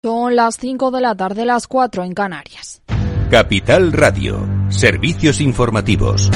Son las 5 de la tarde, las 4 en Canarias. Capital Radio, servicios informativos.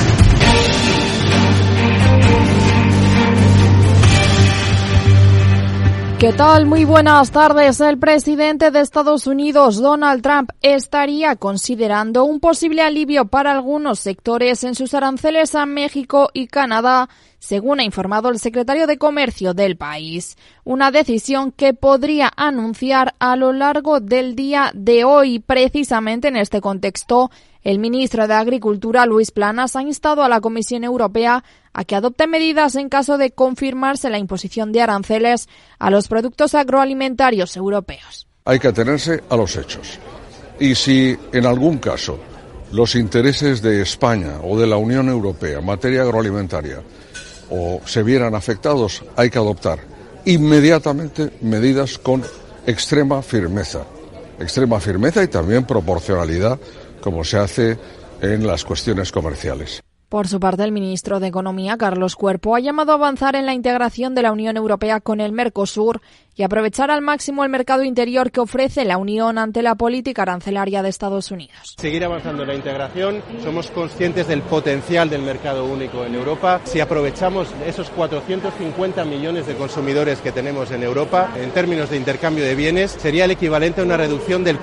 ¿Qué tal? Muy buenas tardes. El presidente de Estados Unidos, Donald Trump, estaría considerando un posible alivio para algunos sectores en sus aranceles a México y Canadá, según ha informado el secretario de Comercio del país. Una decisión que podría anunciar a lo largo del día de hoy. Precisamente en este contexto, el ministro de Agricultura, Luis Planas, ha instado a la Comisión Europea a que adopte medidas en caso de confirmarse la imposición de aranceles a los productos agroalimentarios europeos. Hay que atenerse a los hechos. Y si en algún caso los intereses de España o de la Unión Europea en materia agroalimentaria o se vieran afectados, hay que adoptar inmediatamente medidas con extrema firmeza y también proporcionalidad, como se hace en las cuestiones comerciales. Por su parte, el ministro de Economía, Carlos Cuerpo, ha llamado a avanzar en la integración de la Unión Europea con el Mercosur y aprovechar al máximo el mercado interior que ofrece la Unión ante la política arancelaria de Estados Unidos. Seguir avanzando en la integración, somos conscientes del potencial del mercado único en Europa. Si aprovechamos esos 450 millones de consumidores que tenemos en Europa, en términos de intercambio de bienes, sería el equivalente a una reducción del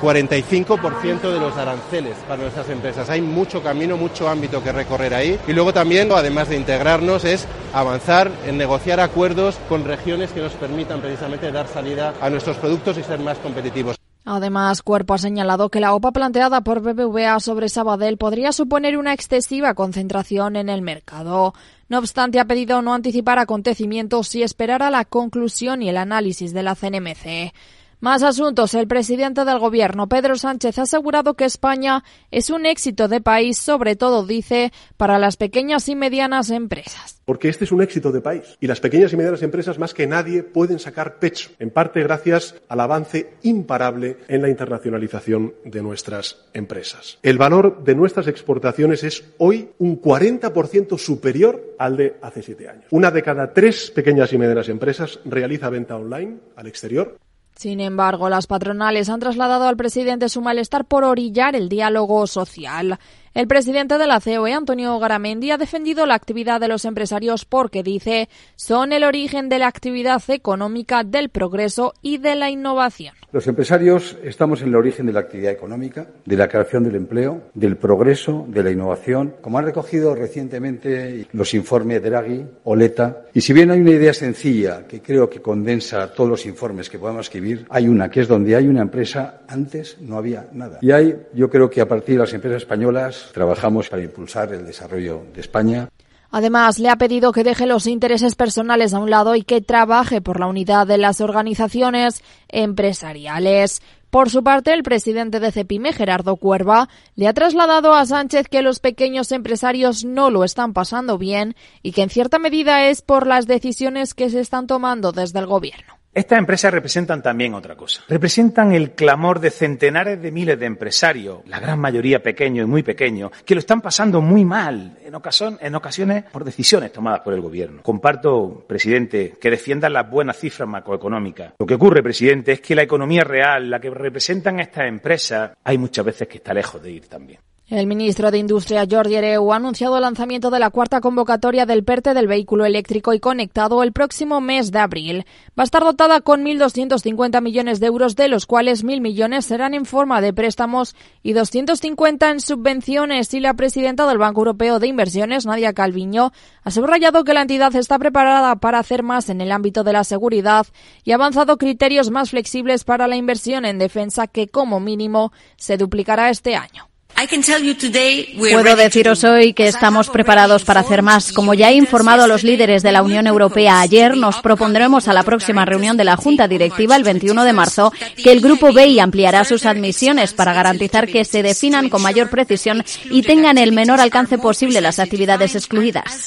45% de los aranceles para nuestras empresas. Hay mucho camino, mucho ámbito que recorrer ahí. Y luego también, además de integrarnos, es avanzar en negociar acuerdos con regiones que nos permitan precisamente dar salida a nuestros productos y ser más competitivos. Además, Cuerpo ha señalado que la OPA planteada por BBVA sobre Sabadell podría suponer una excesiva concentración en el mercado. No obstante, ha pedido no anticipar acontecimientos y esperar a la conclusión y el análisis de la CNMC. Más asuntos. El presidente del Gobierno, Pedro Sánchez, ha asegurado que España es un éxito de país, sobre todo, dice, para las pequeñas y medianas empresas. Porque este es un éxito de país y las pequeñas y medianas empresas más que nadie pueden sacar pecho, en parte gracias al avance imparable en la internacionalización de nuestras empresas. El valor de nuestras exportaciones es hoy un 40% superior al de hace 7 años. 1 de cada 3 pequeñas y medianas empresas realiza venta online al exterior. Sin embargo, las patronales han trasladado al presidente su malestar por orillar el diálogo social. El presidente de la COE, Antonio Garamendi, ha defendido la actividad de los empresarios porque, dice, son el origen de la actividad económica, del progreso y de la innovación. Los empresarios estamos en el origen de la actividad económica, de la creación del empleo, del progreso, de la innovación, como han recogido recientemente los informes de Draghi o Letta. Y si bien hay una idea sencilla que creo que condensa todos los informes que podamos escribir, hay una que es donde hay una empresa, antes no había nada. Y yo creo que a partir de las empresas españolas trabajamos para impulsar el desarrollo de España. Además, le ha pedido que deje los intereses personales a un lado y que trabaje por la unidad de las organizaciones empresariales. Por su parte, el presidente de Cepime, Gerardo Cuerva, le ha trasladado a Sánchez que los pequeños empresarios no lo están pasando bien y que en cierta medida es por las decisiones que se están tomando desde el Gobierno. Estas empresas representan también otra cosa. Representan el clamor de centenares de miles de empresarios, la gran mayoría pequeños y muy pequeños, que lo están pasando muy mal, en ocasiones por decisiones tomadas por el Gobierno. Comparto, presidente, que defiendan las buenas cifras macroeconómicas. Lo que ocurre, presidente, es que la economía real, la que representan estas empresas, hay muchas veces que está lejos de ir también. El ministro de Industria, Jordi Hereu, ha anunciado el lanzamiento de la 4ª convocatoria del PERTE del vehículo eléctrico y conectado el próximo mes de abril. Va a estar dotada con 1.250 millones de euros, de los cuales 1.000 millones serán en forma de préstamos y 250 en subvenciones. Y la presidenta del Banco Europeo de Inversiones, Nadia Calviño, ha subrayado que la entidad está preparada para hacer más en el ámbito de la seguridad y ha avanzado criterios más flexibles para la inversión en defensa, que como mínimo se duplicará este año. Puedo deciros hoy que estamos preparados para hacer más. Como ya he informado a los líderes de la Unión Europea ayer, nos propondremos a la próxima reunión de la Junta Directiva, el 21 de marzo, que el Grupo BEI ampliará sus admisiones para garantizar que se definan con mayor precisión y tengan el menor alcance posible las actividades excluidas.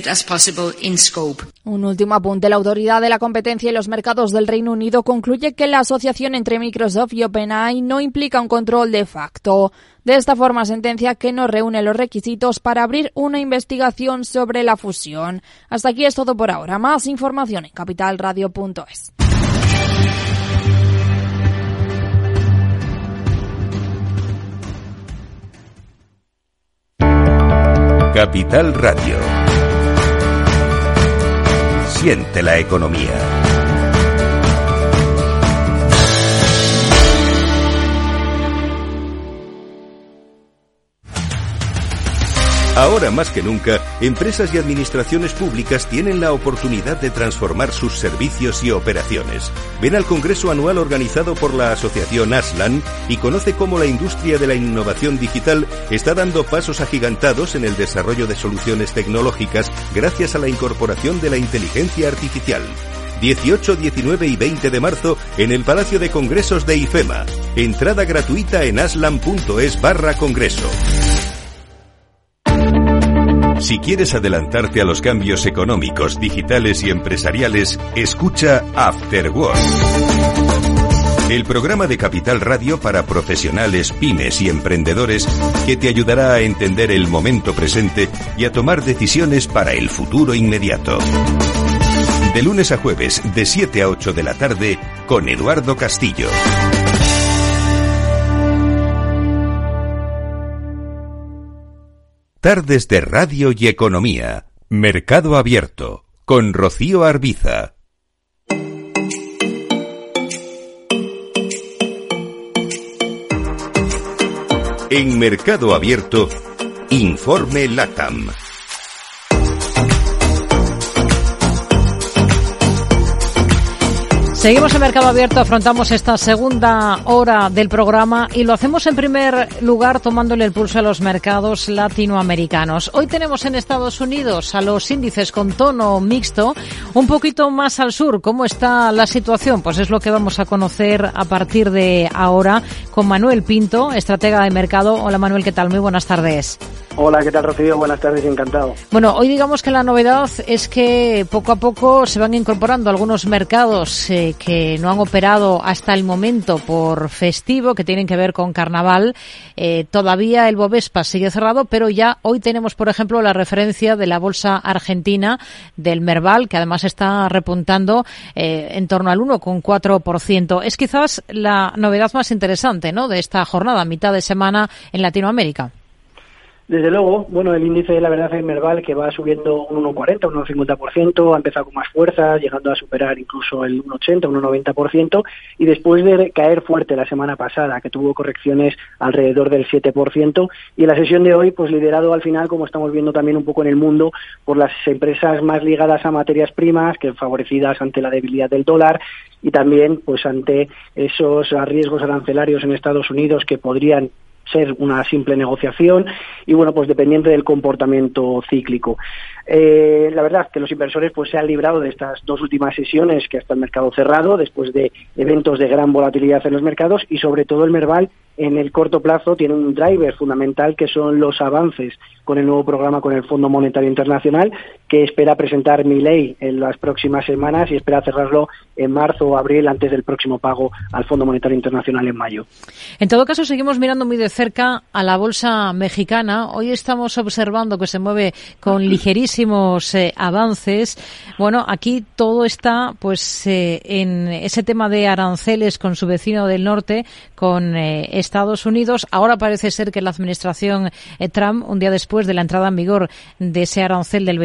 Un último apunte. La Autoridad de la Competencia y los Mercados del Reino Unido concluye que la asociación entre Microsoft y OpenAI no implica un control de facto. De esta forma, sentencia que no reúne los requisitos para abrir una investigación sobre la fusión. Hasta aquí es todo por ahora. Más información en capitalradio.es. Capital Radio. Siente la economía. Ahora más que nunca, empresas y administraciones públicas tienen la oportunidad de transformar sus servicios y operaciones. Ven al Congreso Anual organizado por la Asociación Aslan y conoce cómo la industria de la innovación digital está dando pasos agigantados en el desarrollo de soluciones tecnológicas gracias a la incorporación de la inteligencia artificial. 18, 19 y 20 de marzo en el Palacio de Congresos de IFEMA. Entrada gratuita en aslan.es/congreso. Si quieres adelantarte a los cambios económicos, digitales y empresariales, escucha After Work. El programa de Capital Radio para profesionales, pymes y emprendedores que te ayudará a entender el momento presente y a tomar decisiones para el futuro inmediato. De lunes a jueves, de 7 a 8 de la tarde, con Eduardo Castillo. Tardes de Radio y Economía. Mercado Abierto. Con Rocío Arbiza. En Mercado Abierto, Informe LATAM. Seguimos en Mercado Abierto, afrontamos esta segunda hora del programa y lo hacemos en primer lugar tomándole el pulso a los mercados latinoamericanos. Hoy tenemos en Estados Unidos a los índices con tono mixto, un poquito más al sur. ¿Cómo está la situación? Pues es lo que vamos a conocer a partir de ahora con Manuel Pinto, estratega de mercado. Hola Manuel, ¿qué tal? Muy buenas tardes. Hola, ¿qué tal Rocío? Buenas tardes, encantado. Bueno, hoy digamos que la novedad es que poco a poco se van incorporando algunos mercados que no han operado hasta el momento por festivo, que tienen que ver con carnaval. Todavía el Bovespa sigue cerrado, pero ya hoy tenemos, por ejemplo, la referencia de la bolsa argentina del Merval, que además está repuntando en torno al 1,4%. Es quizás la novedad más interesante, ¿no?, de esta jornada, mitad de semana en Latinoamérica. Desde luego, bueno, el índice, la verdad, es Merval, que va subiendo un 1,40, un 1,50%, ha empezado con más fuerza, llegando a superar incluso el 1,80, un 1,90%, y después de caer fuerte la semana pasada, que tuvo correcciones alrededor del 7%, y en la sesión de hoy, pues liderado al final, como estamos viendo también un poco en el mundo, por las empresas más ligadas a materias primas, que favorecidas ante la debilidad del dólar, y también pues ante esos riesgos arancelarios en Estados Unidos que podrían ser una simple negociación y bueno, pues dependiente del comportamiento cíclico. La verdad que los inversores pues se han librado de estas dos últimas sesiones que hasta el mercado cerrado, después de eventos de gran volatilidad en los mercados, y sobre todo el Merval en el corto plazo tiene un driver fundamental que son los avances con el nuevo programa con el Fondo Monetario Internacional, que espera presentar Milei en las próximas semanas y espera cerrarlo en marzo o abril antes del próximo pago al Fondo Monetario Internacional en mayo. En todo caso, seguimos mirando muy de cerca a la bolsa mexicana. Hoy estamos observando que se mueve con ligerísimos avances. Bueno, aquí todo está pues en ese tema de aranceles con su vecino del norte, con Estados Unidos. Ahora parece ser que la administración Trump, un día después de la entrada en vigor de ese arancel del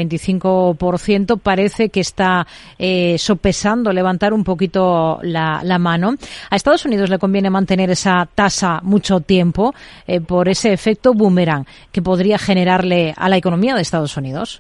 25%, parece que está sopesando levantar un poquito la mano. A Estados Unidos le conviene mantener esa tasa mucho tiempo por ese efecto boomerang que podría generarle a la economía de Estados Unidos.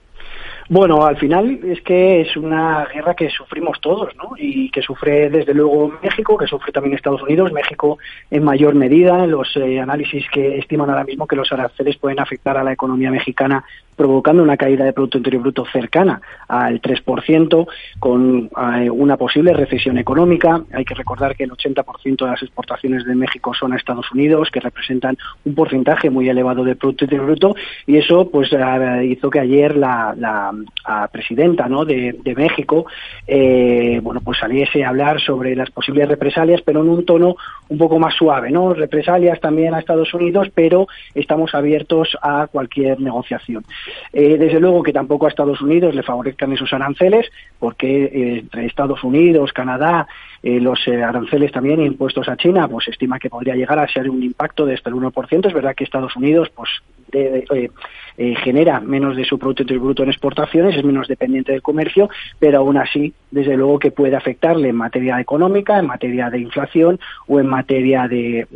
Bueno, al final es que es una guerra que sufrimos todos, ¿no? Y que sufre desde luego México, que sufre también Estados Unidos, México en mayor medida. Los análisis que estiman ahora mismo que los aranceles pueden afectar a la economía mexicana, provocando una caída de Producto Interior Bruto cercana al 3%, con una posible recesión económica. Hay que recordar que el 80% de las exportaciones de México son a Estados Unidos, que representan un porcentaje muy elevado de Producto Interior Bruto, y eso pues hizo que ayer la presidenta, ¿no?, de México bueno, pues saliese a hablar sobre las posibles represalias, pero en un tono un poco más suave, ¿no? Represalias también a Estados Unidos, pero estamos abiertos a cualquier negociación. Desde luego que tampoco a Estados Unidos le favorezcan esos aranceles, porque entre Estados Unidos, Canadá, los aranceles también impuestos a China, pues se estima que podría llegar a ser un impacto de hasta el 1%. Es verdad que Estados Unidos pues genera menos de su Producto Interior Bruto en exportaciones, es menos dependiente del comercio, pero aún así, desde luego que puede afectarle en materia económica, en materia de inflación o en materia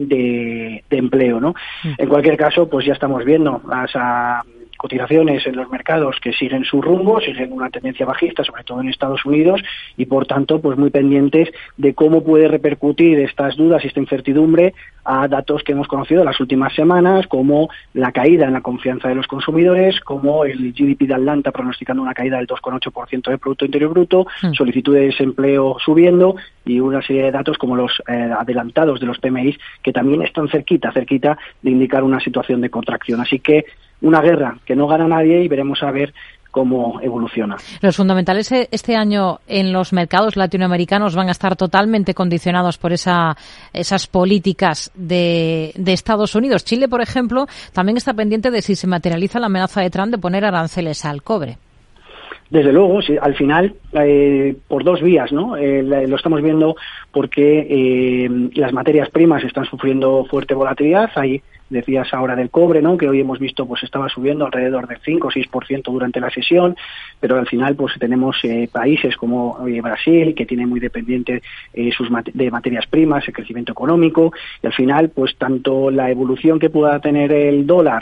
de empleo, ¿no? En cualquier caso, pues ya estamos viendo las cotizaciones en los mercados que siguen su rumbo, siguen una tendencia bajista, sobre todo en Estados Unidos, y por tanto, pues muy pendientes de cómo puede repercutir estas dudas y esta incertidumbre a datos que hemos conocido en las últimas semanas, como la caída en la confianza de los consumidores, como el GDP de Atlanta pronosticando una caída del 2,8% del Producto Interior Bruto, solicitudes de desempleo subiendo y una serie de datos como los adelantados de los PMI que también están cerquita de indicar una situación de contracción. Así que una guerra que no gana nadie y veremos a ver cómo evoluciona. Los fundamentales este año en los mercados latinoamericanos van a estar totalmente condicionados por esas políticas de Estados Unidos. Chile, por ejemplo, también está pendiente de si se materializa la amenaza de Trump de poner aranceles al cobre. Desde luego, sí, al final, por dos vías, ¿no? Lo estamos viendo porque las materias primas están sufriendo fuerte volatilidad. Hay, decías ahora del cobre, ¿no? Que hoy hemos visto, pues estaba subiendo alrededor del 5 o 6% durante la sesión, pero al final, pues tenemos países como Brasil, que tiene muy dependiente de materias primas, el crecimiento económico, y al final, pues tanto la evolución que pueda tener el dólar,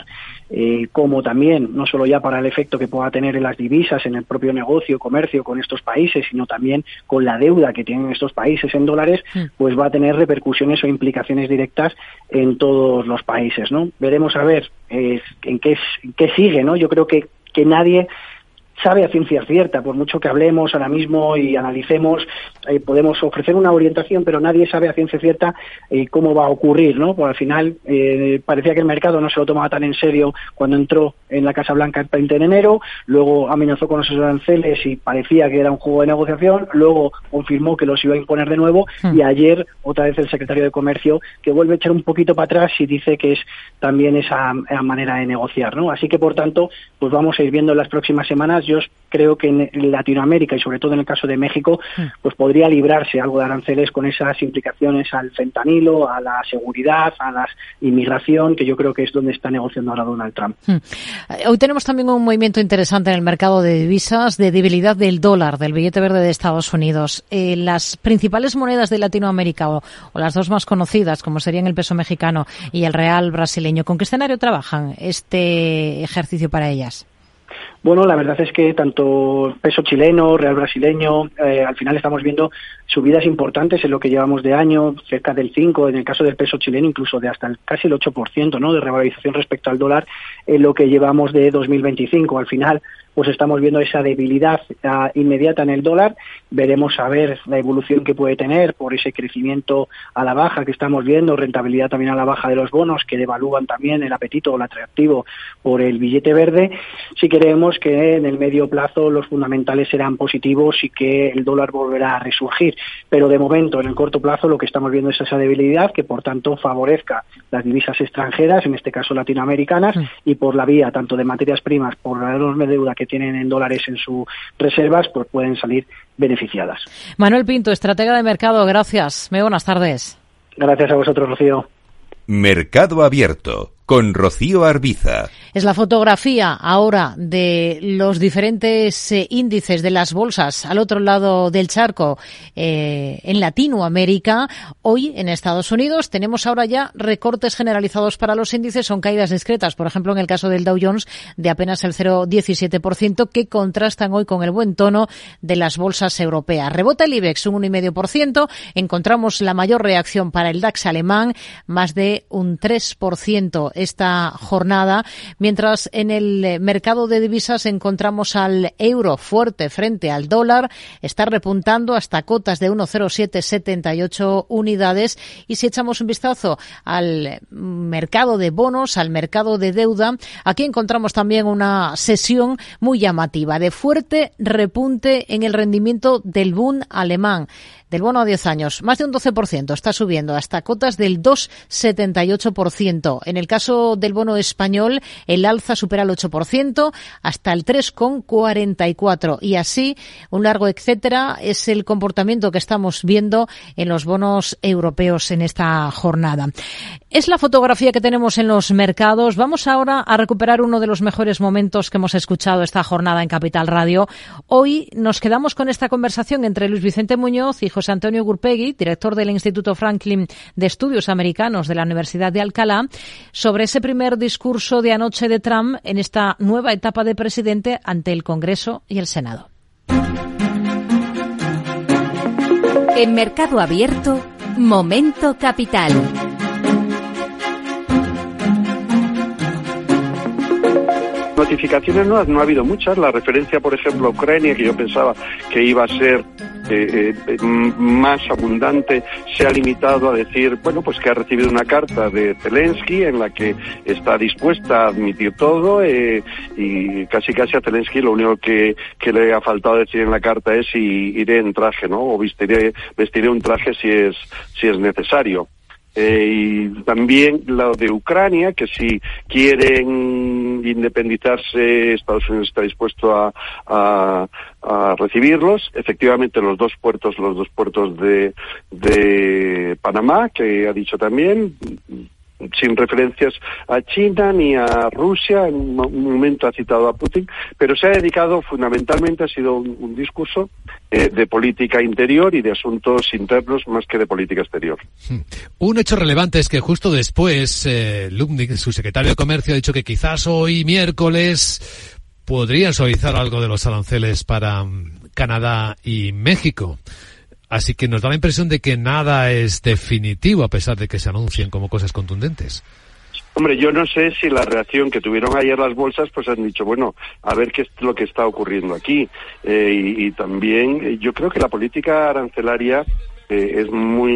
como también, no solo ya para el efecto que pueda tener en las divisas, en el propio negocio, comercio con estos países, sino también con la deuda que tienen estos países en dólares, pues va a tener repercusiones o implicaciones directas en todos los países, ¿no? Veremos a ver en qué sigue, ¿no? Yo creo que nadie sabe a ciencia cierta, por mucho que hablemos ahora mismo y analicemos, podemos ofrecer una orientación, pero nadie sabe a ciencia cierta cómo va a ocurrir, ¿no? Porque al final parecía que el mercado no se lo tomaba tan en serio cuando entró en la Casa Blanca el 20 de enero, luego amenazó con esos aranceles y parecía que era un juego de negociación, luego confirmó que los iba a imponer de nuevo y ayer otra vez el secretario de Comercio que vuelve a echar un poquito para atrás y dice que es también esa manera de negociar, ¿no? Así que por tanto, pues vamos a ir viendo en las próximas semanas. Yo creo que en Latinoamérica y sobre todo en el caso de México, pues podría librarse algo de aranceles con esas implicaciones al fentanilo, a la seguridad, a la inmigración, que yo creo que es donde está negociando ahora Donald Trump. Hoy tenemos también un movimiento interesante en el mercado de divisas, de debilidad del dólar, del billete verde de Estados Unidos. Las principales monedas de Latinoamérica o las dos más conocidas, como serían el peso mexicano y el real brasileño, ¿con qué escenario trabajan este ejercicio para ellas? Bueno, la verdad es que tanto peso chileno, real brasileño, al final estamos viendo subidas importantes en lo que llevamos de año, cerca del 5%, en el caso del peso chileno incluso de hasta casi el 8%, ¿no?, de revalorización respecto al dólar en lo que llevamos de 2025. Al final, pues estamos viendo esa debilidad inmediata en el dólar. Veremos a ver la evolución que puede tener por ese crecimiento a la baja que estamos viendo, rentabilidad también a la baja de los bonos que devalúan también el apetito o el atractivo por el billete verde. Sí creemos que en el medio plazo los fundamentales serán positivos y que el dólar volverá a resurgir, pero de momento en el corto plazo lo que estamos viendo es esa debilidad que por tanto favorezca las divisas extranjeras, en este caso latinoamericanas, y por la vía tanto de materias primas, por la enorme deuda que tienen en dólares en sus reservas, pues pueden salir beneficiadas. Manuel Pinto, estratega de mercado, gracias. Muy buenas tardes. Gracias a vosotros, Rocío. Mercado Abierto con Rocío Arbiza. Es la fotografía ahora de los diferentes índices de las bolsas al otro lado del charco en Latinoamérica. Hoy en Estados Unidos tenemos ahora ya recortes generalizados para los índices, son caídas discretas, por ejemplo en el caso del Dow Jones de apenas el 0,17% que contrastan hoy con el buen tono de las bolsas europeas. Rebota el IBEX un 1,5%, encontramos la mayor reacción para el DAX alemán, más de un 3% esta jornada, mientras en el mercado de divisas encontramos al euro fuerte frente al dólar, está repuntando hasta cotas de 1,0778 unidades, y si echamos un vistazo al mercado de bonos, al mercado de deuda, aquí encontramos también una sesión muy llamativa de fuerte repunte en el rendimiento del Bund alemán. del bono a 10 años, más de un 12%, está subiendo hasta cotas del 2,78%. En el caso del bono español, el alza supera el 8% hasta el 3,44%. Y así, un largo etcétera es el comportamiento que estamos viendo en los bonos europeos en esta jornada. Es la fotografía que tenemos en los mercados. Vamos ahora a recuperar uno de los mejores momentos que hemos escuchado esta jornada en Capital Radio. Hoy nos quedamos con esta conversación entre Luis Vicente Muñoz y José Antonio Gurpegui, director del Instituto Franklin de Estudios Americanos de la Universidad de Alcalá, sobre ese primer discurso de anoche de Trump en esta nueva etapa de presidente ante el Congreso y el Senado. En Mercado Abierto, Momento Capital. Notificaciones no ha habido muchas. La referencia, por ejemplo, a Ucrania, que yo pensaba que iba a ser más abundante, se ha limitado a decir, bueno, pues que ha recibido una carta de Zelensky en la que está dispuesta a admitir todo, y casi a Zelensky lo único que le ha faltado decir en la carta es si iré en traje, ¿no? O vestiré un traje si es necesario. Y también lo de Ucrania, que si quieren independizarse, Estados Unidos está dispuesto a recibirlos. Efectivamente, los dos puertos de Panamá, que ha dicho también, sin referencias a China ni a Rusia, en un momento ha citado a Putin, pero se ha dedicado fundamentalmente, ha sido un discurso de política interior y de asuntos internos más que de política exterior. Un hecho relevante es que justo después Lutnick, su secretario de Comercio, ha dicho que quizás hoy miércoles podrían suavizar algo de los aranceles para Canadá y México. Así que nos da la impresión de que nada es definitivo a pesar de que se anuncien como cosas contundentes. Hombre, yo no sé si la reacción que tuvieron ayer las bolsas, pues han dicho, bueno, a ver qué es lo que está ocurriendo aquí. Y también yo creo que la política arancelaria es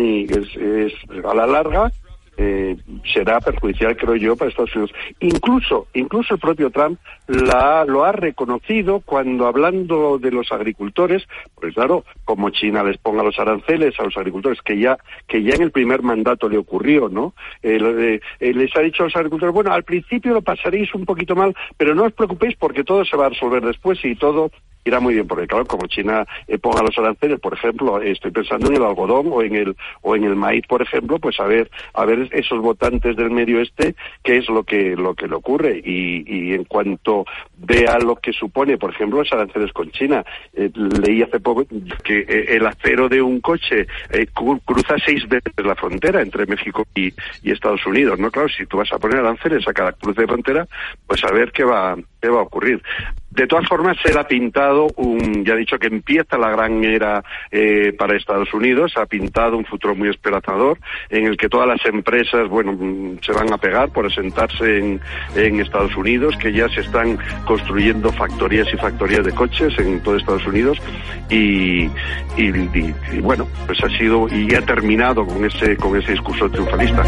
a la larga será perjudicial, creo yo, para Estados Unidos. Incluso el propio Trump lo ha reconocido cuando, hablando de los agricultores, pues claro, como China les ponga los aranceles a los agricultores, que ya en el primer mandato le ocurrió, ¿no? Les ha dicho a los agricultores, bueno, al principio lo pasaréis un poquito mal, pero no os preocupéis porque todo se va a resolver después y todo irá muy bien, porque claro, como China ponga los aranceles, por ejemplo, estoy pensando en el algodón o en el maíz, por ejemplo, pues a ver esos votantes del Medio Oeste qué es lo que le ocurre, y en cuanto vea lo que supone, por ejemplo, los aranceles con China, leí hace poco que el acero de un coche cruza 6 veces la frontera entre México y Estados Unidos, ¿no? Claro, si tú vas a poner aranceles a cada cruce de frontera, pues a ver qué va a ocurrir. De todas formas, él ha pintado ya ha dicho que empieza la gran era para Estados Unidos, ha pintado un futuro muy esperanzador en el que todas las empresas, bueno, se van a pegar por asentarse en Estados Unidos, que ya se están construyendo factorías y factorías de coches en todo Estados Unidos, y bueno, pues ha sido y ha terminado con ese discurso triunfalista.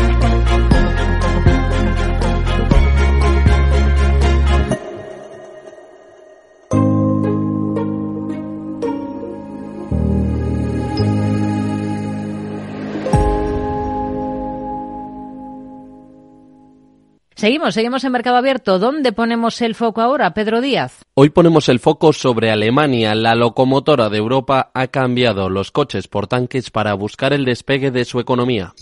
Seguimos en Mercado Abierto. ¿Dónde ponemos el foco ahora, Pedro Díaz? Hoy ponemos el foco sobre Alemania. La locomotora de Europa ha cambiado los coches por tanques para buscar el despegue de su economía.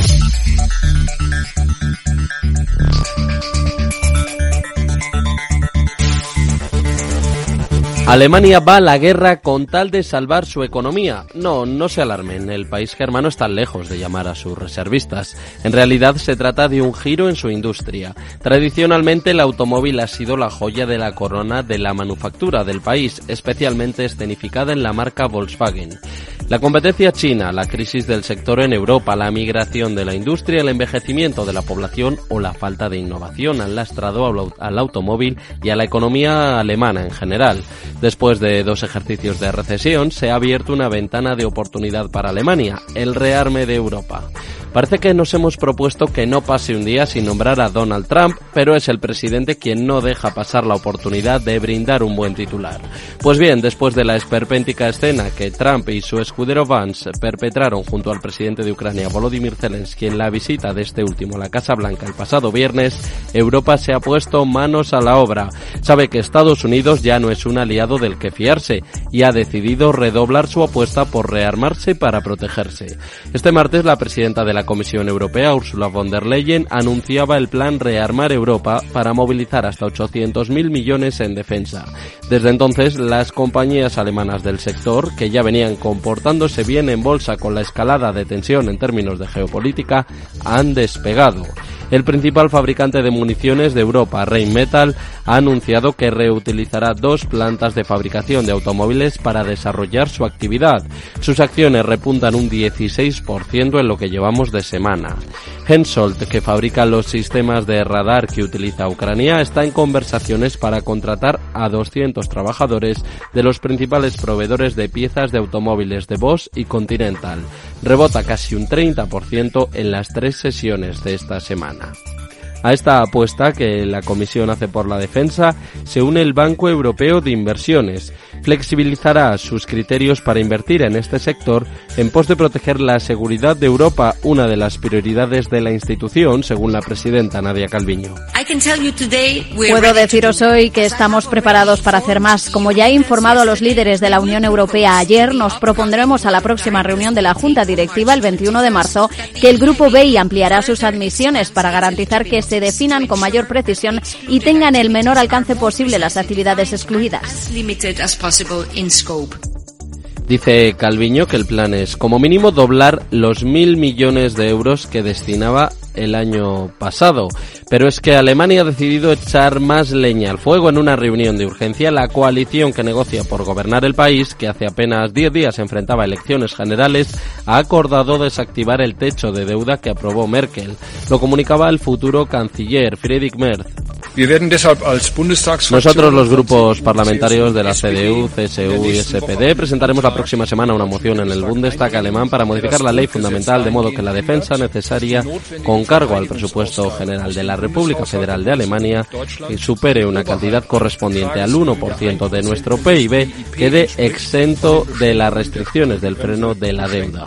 Alemania va a la guerra con tal de salvar su economía. No se alarmen, el país germano está lejos de llamar a sus reservistas. En realidad se trata de un giro en su industria. Tradicionalmente el automóvil ha sido la joya de la corona de la manufactura del país, especialmente escenificada en la marca Volkswagen. La competencia china, la crisis del sector en Europa, la migración de la industria, el envejecimiento de la población o la falta de innovación han lastrado al automóvil y a la economía alemana en general. Después de 2 ejercicios de recesión, se ha abierto una ventana de oportunidad para Alemania, el rearme de Europa. Parece que nos hemos propuesto que no pase un día sin nombrar a Donald Trump, pero es el presidente quien no deja pasar la oportunidad de brindar un buen titular. Pues bien, después de la esperpéntica escena que Trump y su escudero Vance perpetraron junto al presidente de Ucrania Volodymyr Zelensky en la visita de este último a la Casa Blanca el pasado viernes, Europa se ha puesto manos a la obra. Sabe que Estados Unidos ya no es un aliado del que fiarse y ha decidido redoblar su apuesta por rearmarse para protegerse. Este martes la presidenta de la Comisión Europea, Ursula von der Leyen, anunciaba el plan Rearmar Europa para movilizar hasta 800.000 millones en defensa. Desde entonces, las compañías alemanas del sector, que ya venían comportándose bien en bolsa con la escalada de tensión en términos de geopolítica, han despegado. El principal fabricante de municiones de Europa, Rheinmetall, ha anunciado que reutilizará 2 plantas de fabricación de automóviles para desarrollar su actividad. Sus acciones repuntan un 16% en lo que llevamos de semana. Hensoldt, que fabrica los sistemas de radar que utiliza Ucrania, está en conversaciones para contratar a 200 trabajadores de los principales proveedores de piezas de automóviles de Bosch y Continental. Rebota casi un 30% en las 3 sesiones de esta semana. A esta apuesta que la Comisión hace por la defensa se une el Banco Europeo de Inversiones. Flexibilizará sus criterios para invertir en este sector en pos de proteger la seguridad de Europa, una de las prioridades de la institución, según la presidenta Nadia Calviño. Puedo deciros hoy que estamos preparados para hacer más. Como ya he informado a los líderes de la Unión Europea ayer, nos propondremos a la próxima reunión de la Junta Directiva el 21 de marzo que el Grupo BEI ampliará sus admisiones para garantizar que se definan con mayor precisión y tengan el menor alcance posible las actividades excluidas. Dice Calviño que el plan es, como mínimo, doblar los 1.000 millones de euros que destinaba el año pasado. Pero es que Alemania ha decidido echar más leña al fuego en una reunión de urgencia. La coalición que negocia por gobernar el país, que hace apenas 10 días se enfrentaba a elecciones generales, ha acordado desactivar el techo de deuda que aprobó Merkel. Lo comunicaba el futuro canciller Friedrich Merz. Nosotros, los grupos parlamentarios de la CDU, CSU y SPD, presentaremos la próxima semana una moción en el Bundestag alemán para modificar la ley fundamental de modo que la defensa necesaria con cargo al presupuesto general de la República Federal de Alemania, que supere una cantidad correspondiente al 1% de nuestro PIB, quede exento de las restricciones del freno de la deuda.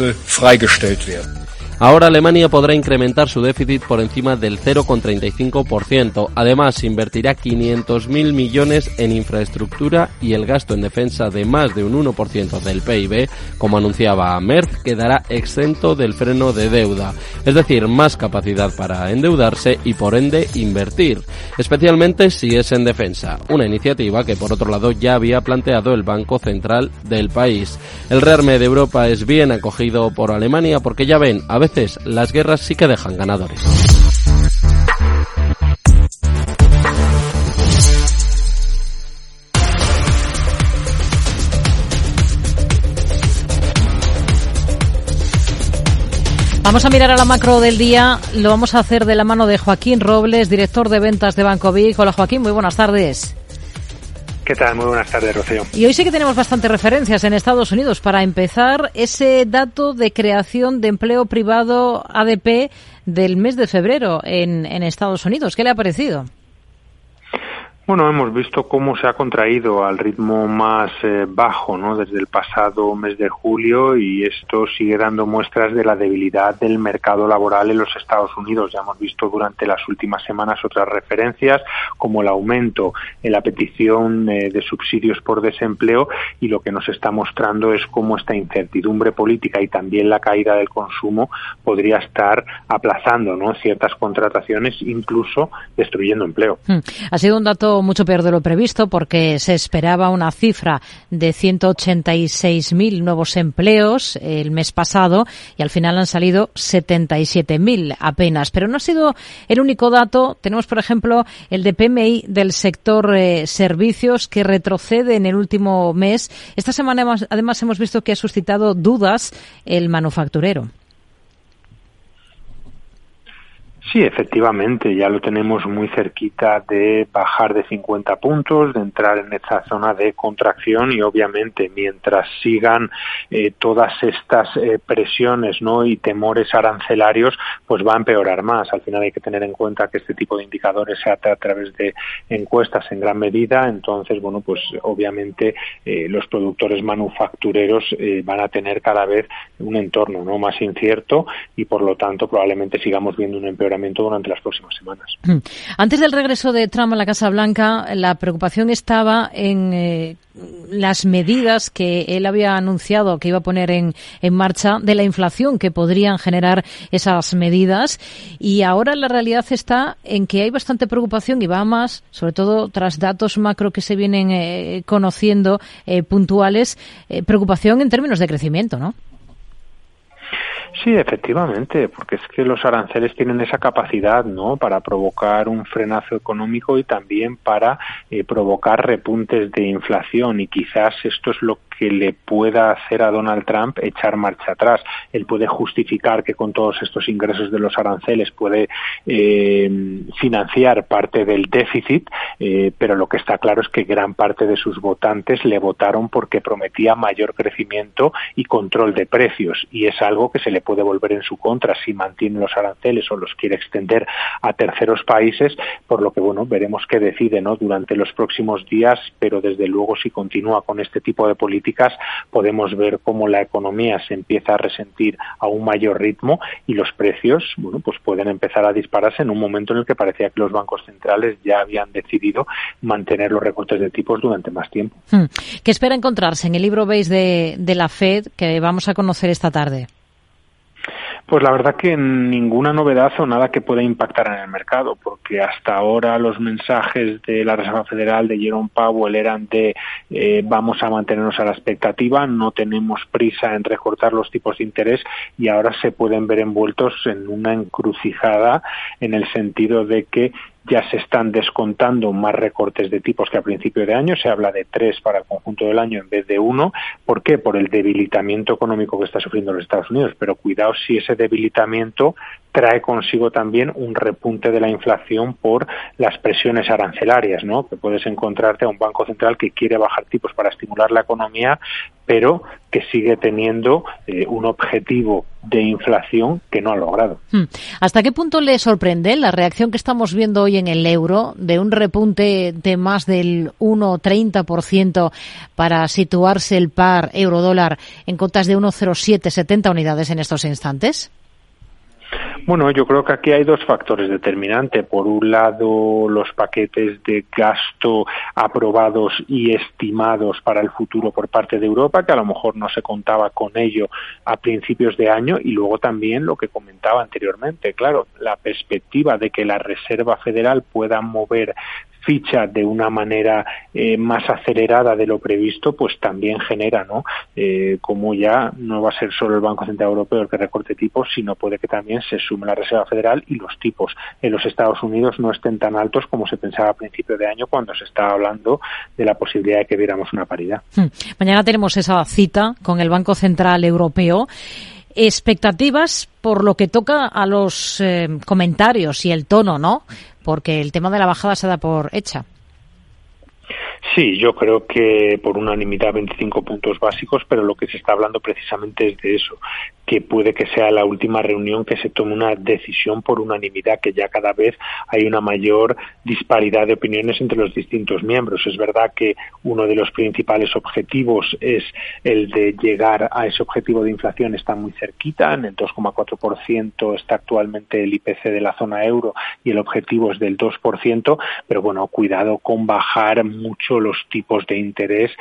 Ahora Alemania podrá incrementar su déficit por encima del 0,35%. Además, invertirá 500.000 millones en infraestructura y el gasto en defensa de más de un 1% del PIB, como anunciaba Merz, quedará exento del freno de deuda. Es decir, más capacidad para endeudarse y, por ende, invertir. Especialmente si es en defensa. Una iniciativa que, por otro lado, ya había planteado el Banco Central del país. El rearme de Europa es bien acogido por Alemania porque ya ven, a veces las guerras sí que dejan ganadores. Vamos a mirar a la macro del día, lo vamos a hacer de la mano de Joaquín Robles, director de ventas de Banco Vic. Hola Joaquín, muy buenas tardes. ¿Qué tal? Muy buenas tardes, Rocío. Y hoy sí que tenemos bastantes referencias en Estados Unidos. Para empezar, ese dato de creación de empleo privado ADP del mes de febrero en Estados Unidos. ¿Qué le ha parecido? Bueno, hemos visto cómo se ha contraído al ritmo más bajo, ¿no?, desde el pasado mes de julio, y esto sigue dando muestras de la debilidad del mercado laboral en los Estados Unidos. Ya hemos visto durante las últimas semanas otras referencias, como el aumento en la petición de subsidios por desempleo, y lo que nos está mostrando es cómo esta incertidumbre política y también la caída del consumo podría estar aplazando, ¿no?, ciertas contrataciones, incluso destruyendo empleo. Ha sido un dato mucho peor de lo previsto porque se esperaba una cifra de 186.000 nuevos empleos el mes pasado y al final han salido 77.000 apenas. Pero no ha sido el único dato. Tenemos, por ejemplo, el de PMI del sector servicios que retrocede en el último mes. Esta semana además hemos visto que ha suscitado dudas el manufacturero. Sí, efectivamente, ya lo tenemos muy cerquita de bajar de 50 puntos, de entrar en esa zona de contracción y obviamente mientras sigan todas estas presiones, ¿no?, y temores arancelarios, pues va a empeorar más. Al final hay que tener en cuenta que este tipo de indicadores se hace a través de encuestas en gran medida, entonces, bueno, pues obviamente los productores manufactureros van a tener cada vez un entorno, ¿no?, más incierto y por lo tanto probablemente sigamos viendo un empeoramiento durante las próximas semanas. Antes del regreso de Trump a la Casa Blanca, la preocupación estaba en las medidas que él había anunciado que iba a poner en marcha de la inflación que podrían generar esas medidas, y ahora la realidad está en que hay bastante preocupación y va más, sobre todo tras datos macro que se vienen conociendo puntuales, preocupación en términos de crecimiento, ¿no? Sí, efectivamente, porque es que los aranceles tienen esa capacidad, ¿no?, para provocar un frenazo económico y también para provocar repuntes de inflación, y quizás esto es lo que le pueda hacer a Donald Trump echar marcha atrás. Él puede justificar que con todos estos ingresos de los aranceles puede financiar parte del déficit, pero lo que está claro es que gran parte de sus votantes le votaron porque prometía mayor crecimiento y control de precios, y es algo que se le puede volver en su contra si mantiene los aranceles o los quiere extender a terceros países, por lo que, bueno, veremos qué decide, ¿no?, durante los próximos días, pero desde luego si continúa con este tipo de políticas podemos ver cómo la economía se empieza a resentir a un mayor ritmo y los precios, bueno, pues pueden empezar a dispararse en un momento en el que parecía que los bancos centrales ya habían decidido mantener los recortes de tipos durante más tiempo. ¿Qué espera encontrarse en el libro beige de la Fed que vamos a conocer esta tarde? Pues la verdad que ninguna novedad o nada que pueda impactar en el mercado, porque hasta ahora los mensajes de la Reserva Federal de Jerome Powell eran de vamos a mantenernos a la expectativa, no tenemos prisa en recortar los tipos de interés, y ahora se pueden ver envueltos en una encrucijada en el sentido de que ya se están descontando más recortes de tipos que a principio de año. Se habla de 3 para el conjunto del año en vez de 1. ¿Por qué? Por el debilitamiento económico que está sufriendo los Estados Unidos. Pero cuidado si ese debilitamiento trae consigo también un repunte de la inflación por las presiones arancelarias, ¿no? Que puedes encontrarte a un banco central que quiere bajar tipos para estimular la economía, pero que sigue teniendo un objetivo de inflación que no ha logrado. ¿Hasta qué punto le sorprende la reacción que estamos viendo hoy en el euro de un repunte de más del 1,30% para situarse el par euro-dólar en cotas de 1,0770 unidades en estos instantes? Bueno, yo creo que aquí hay dos factores determinantes. Por un lado, los paquetes de gasto aprobados y estimados para el futuro por parte de Europa, que a lo mejor no se contaba con ello a principios de año, y luego también lo que comentaba anteriormente, claro, la perspectiva de que la Reserva Federal pueda mover ficha de una manera más acelerada de lo previsto, pues también genera, ¿no? Como ya no va a ser solo el Banco Central Europeo el que recorte tipos, sino puede que también se sume la Reserva Federal y los tipos en los Estados Unidos no estén tan altos como se pensaba a principio de año cuando se estaba hablando de la posibilidad de que viéramos una paridad. Mañana tenemos esa cita con el Banco Central Europeo. Expectativas por lo que toca a los comentarios y el tono, ¿no? Porque el tema de la bajada se da por hecha. Sí, yo creo que por unanimidad 25 puntos básicos, pero lo que se está hablando precisamente es de eso, que puede que sea la última reunión que se tome una decisión por unanimidad, que ya cada vez hay una mayor disparidad de opiniones entre los distintos miembros. Es verdad que uno de los principales objetivos es el de llegar a ese objetivo de inflación, está muy cerquita, en el 2,4% está actualmente el IPC de la zona euro y el objetivo es del 2%, pero bueno, cuidado con bajar mucho los tipos de interés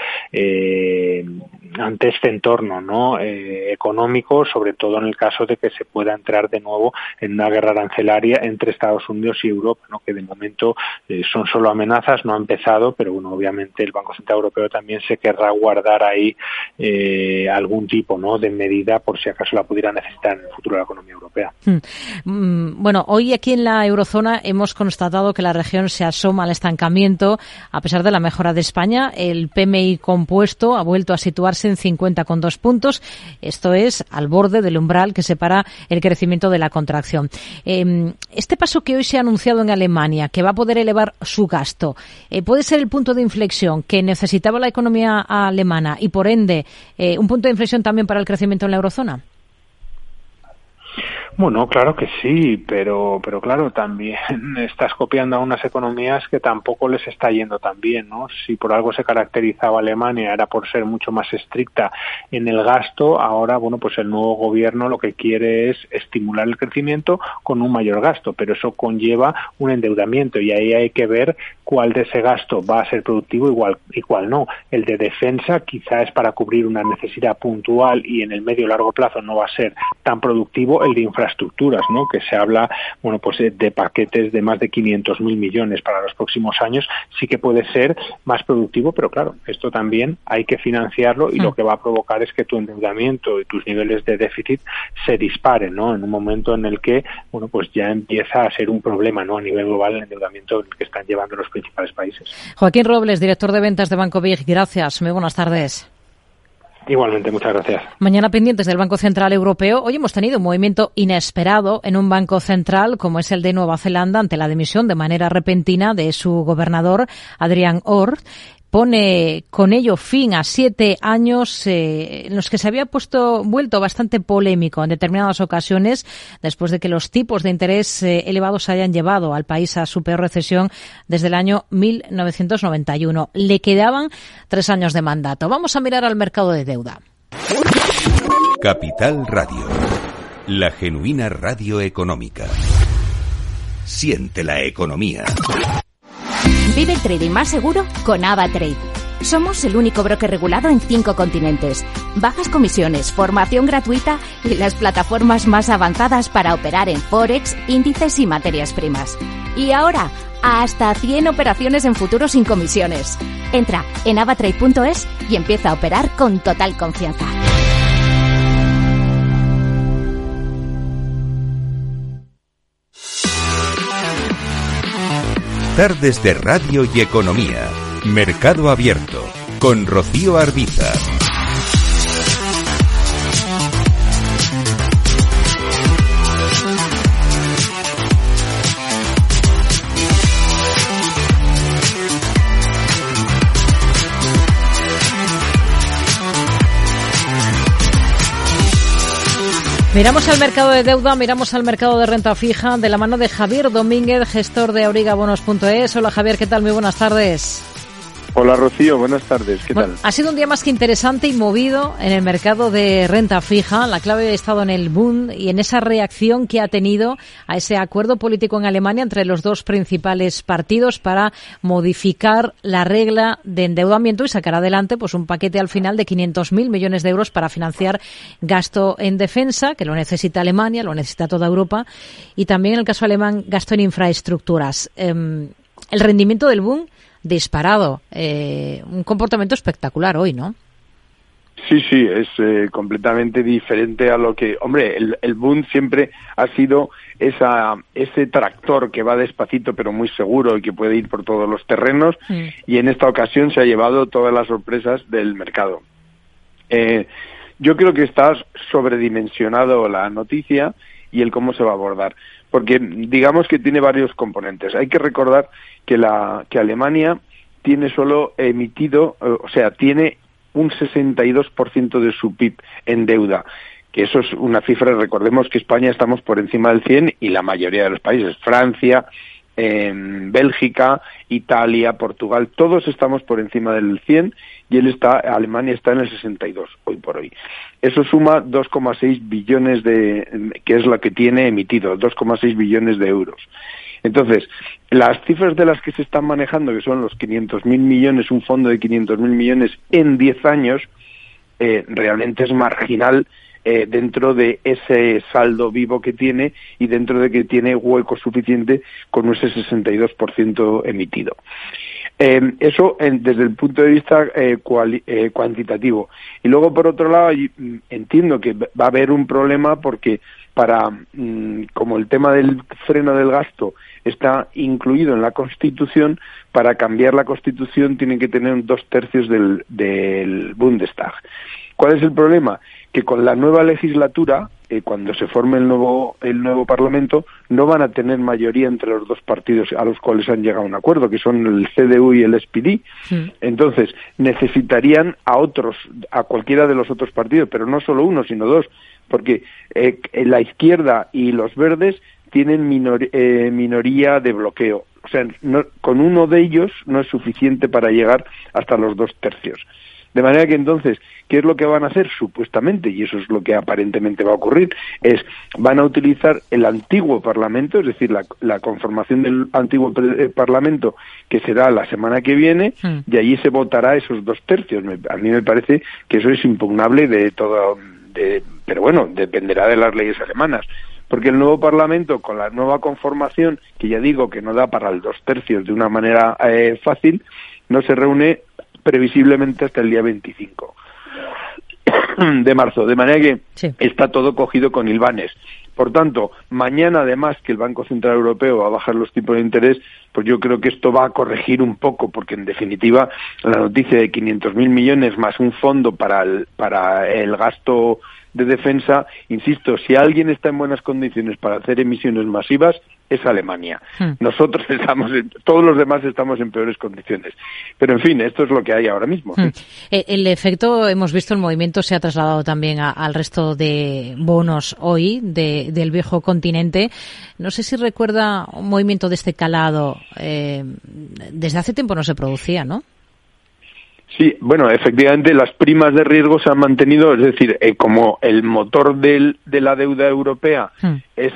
ante este entorno, ¿no? Económico, sobre todo en el caso de que se pueda entrar de nuevo en una guerra arancelaria entre Estados Unidos y Europa, ¿no? Que de momento son solo amenazas, no ha empezado, pero bueno, obviamente el Banco Central Europeo también se querrá guardar ahí algún tipo, ¿no?, de medida por si acaso la pudiera necesitar en el futuro de la economía europea. Bueno, hoy aquí en la eurozona hemos constatado que la región se asoma al estancamiento a pesar de la mejora ahora de España. El PMI compuesto ha vuelto a situarse en 50,2 puntos. Esto es al borde del umbral que separa el crecimiento de la contracción. Este paso que hoy se ha anunciado en Alemania, que va a poder elevar su gasto, ¿puede ser el punto de inflexión que necesitaba la economía alemana y, por ende, un punto de inflexión también para el crecimiento en la eurozona? Bueno, claro que sí, pero claro, también estás copiando a unas economías que tampoco les está yendo tan bien, ¿no? Si por algo se caracterizaba Alemania era por ser mucho más estricta en el gasto, ahora, bueno, pues el nuevo gobierno lo que quiere es estimular el crecimiento con un mayor gasto, pero eso conlleva un endeudamiento y ahí hay que ver cuál de ese gasto va a ser productivo y cuál no. El de defensa quizá es para cubrir una necesidad puntual y en el medio y largo plazo no va a ser tan productivo. El de infraestructuras, ¿no? Que se habla, bueno, pues de paquetes de más de 500.000 millones para los próximos años, sí que puede ser más productivo, pero claro, esto también hay que financiarlo y lo que va a provocar es que tu endeudamiento y tus niveles de déficit se disparen, ¿no? En un momento en el que, bueno, pues ya empieza a ser un problema, ¿no? A nivel global el endeudamiento que están llevando los principales países. Joaquín Robles, director de ventas de Banco BIG, gracias. Muy buenas tardes. Igualmente, muchas gracias. Mañana pendientes del Banco Central Europeo. Hoy hemos tenido un movimiento inesperado en un banco central como es el de Nueva Zelanda ante la dimisión de manera repentina de su gobernador, Adrian Orr. Pone con ello fin a 7 años en los que se había vuelto bastante polémico en determinadas ocasiones después de que los tipos de interés elevados hayan llevado al país a su peor recesión desde el año 1991. Le quedaban 3 años de mandato. Vamos a mirar al mercado de deuda. Capital Radio, la genuina radio económica. Siente la economía. Vive el trading más seguro con AvaTrade. Somos el único broker regulado en 5 continentes. Bajas comisiones, formación gratuita y las plataformas más avanzadas para operar en Forex, índices y materias primas. Y ahora, hasta 100 operaciones en futuros sin comisiones. Entra en avatrade.es y empieza a operar con total confianza. Tardes de Radio y Economía. Mercado Abierto. Con Rocío Arbiza. Miramos al mercado de deuda, miramos al mercado de renta fija de la mano de Javier Domínguez, gestor de aurigabonos.es. Hola Javier, ¿qué tal? Muy buenas tardes. Hola Rocío, buenas tardes, ¿qué tal? Ha sido un día más que interesante y movido en el mercado de renta fija. La clave ha estado en el Bund y en esa reacción que ha tenido a ese acuerdo político en Alemania entre los dos principales partidos para modificar la regla de endeudamiento y sacar adelante pues un paquete al final de 500.000 millones de euros para financiar gasto en defensa, que lo necesita Alemania, lo necesita toda Europa, y también en el caso alemán gasto en infraestructuras. El rendimiento del Bund disparado, un comportamiento espectacular hoy, ¿no? Sí, es completamente diferente a lo que... Hombre, el Bund siempre ha sido ese tractor que va despacito pero muy seguro y que puede ir por todos los terrenos, y en esta ocasión se ha llevado todas las sorpresas del mercado. Yo creo que está sobredimensionado la noticia y el cómo se va a abordar, porque digamos que tiene varios componentes. Hay que recordar que Alemania tiene solo emitido, o sea, tiene un 62% de su PIB en deuda, que eso es una cifra. Recordemos que España estamos por encima del 100 y la mayoría de los países, Francia, Bélgica, Italia, Portugal, todos estamos por encima del 100 y Alemania está en el 62 hoy por hoy. Eso suma 2,6 billones que es la que tiene emitido, 2,6 billones de euros. Entonces, las cifras de las que se están manejando, que son los 500.000 millones, un fondo de 500.000 millones en 10 años, realmente es marginal dentro de ese saldo vivo que tiene y dentro de que tiene hueco suficiente con ese 62% emitido. Eso desde el punto de vista cuantitativo. Y luego, por otro lado, entiendo que va a haber un problema porque para, como el tema del freno del gasto está incluido en la Constitución, para cambiar la Constitución tienen que tener 2/3 del Bundestag. ¿Cuál es el problema? Que con la nueva legislatura, cuando se forme el nuevo Parlamento, no van a tener mayoría entre los dos partidos a los cuales han llegado a un acuerdo, que son el CDU y el SPD. Sí. Entonces, necesitarían a cualquiera de los otros partidos, pero no solo uno, sino dos, porque la izquierda y los verdes tienen minoría de bloqueo. O sea, con uno de ellos no es suficiente para llegar hasta los 2/3. De manera que entonces, ¿qué es lo que van a hacer? Supuestamente, y eso es lo que aparentemente va a ocurrir, van a utilizar el antiguo Parlamento, es decir, la conformación del antiguo Parlamento, que será la semana que viene, y allí se votará esos 2/3. A mí me parece que eso es impugnable pero bueno, dependerá de las leyes alemanas. Porque el nuevo Parlamento, con la nueva conformación, que ya digo que no da para el 2/3 de una manera fácil, no se reúne previsiblemente hasta el día 25 de marzo, de manera que está todo cogido con hilvanes. Por tanto, mañana, además, que el Banco Central Europeo va a bajar los tipos de interés, pues yo creo que esto va a corregir un poco, porque en definitiva la noticia de 500.000 millones más un fondo para el gasto de defensa, insisto, si alguien está en buenas condiciones para hacer emisiones masivas, es Alemania. Nosotros todos los demás estamos en peores condiciones. Pero en fin, esto es lo que hay ahora mismo. El efecto, hemos visto, el movimiento se ha trasladado también al resto de bonos hoy del viejo continente. No sé si recuerda un movimiento de este calado. Desde hace tiempo no se producía, ¿no? Sí, bueno, efectivamente las primas de riesgo se han mantenido, es decir, como el motor de la deuda europea es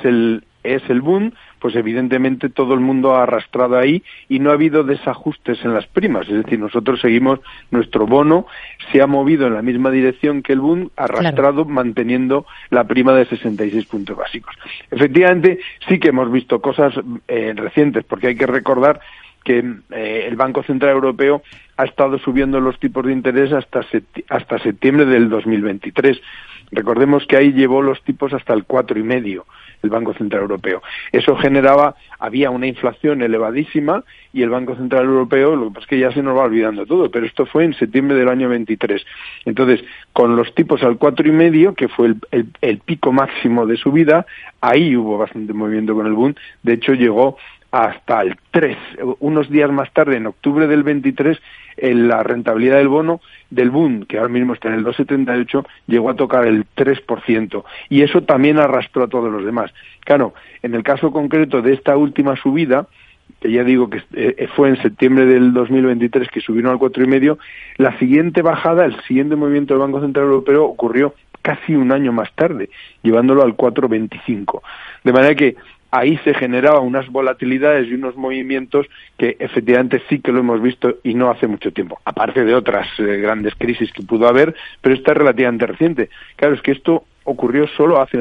el Bund, pues evidentemente todo el mundo ha arrastrado ahí y no ha habido desajustes en las primas, es decir, nosotros seguimos, nuestro bono se ha movido en la misma dirección que el Bund, arrastrado, manteniendo la prima de 66 puntos básicos. Efectivamente, sí que hemos visto cosas recientes, porque hay que recordar que el Banco Central Europeo ha estado subiendo los tipos de interés hasta septiembre del 2023. Recordemos que ahí llevó los tipos hasta el 4,5, el Banco Central Europeo. Eso había una inflación elevadísima y el Banco Central Europeo, lo que pasa es que ya se nos va olvidando todo, pero esto fue en septiembre del año 23. Entonces, con los tipos al 4,5, que fue el pico máximo de subida, ahí hubo bastante movimiento con el Bund. De hecho, llegó hasta el 3. Unos días más tarde, en octubre del 23, la rentabilidad del bono del Bund, que ahora mismo está en el 2,78, llegó a tocar el 3%. Y eso también arrastró a todos los demás. Claro, en el caso concreto de esta última subida, que ya digo que fue en septiembre del 2023 que subieron al 4,5, la siguiente bajada, el siguiente movimiento del Banco Central Europeo ocurrió casi un año más tarde, llevándolo al 4,25. De manera que ahí se generaban unas volatilidades y unos movimientos que efectivamente sí que lo hemos visto y no hace mucho tiempo, aparte de otras grandes crisis que pudo haber, pero esta es relativamente reciente. Claro, es que esto ocurrió solo hace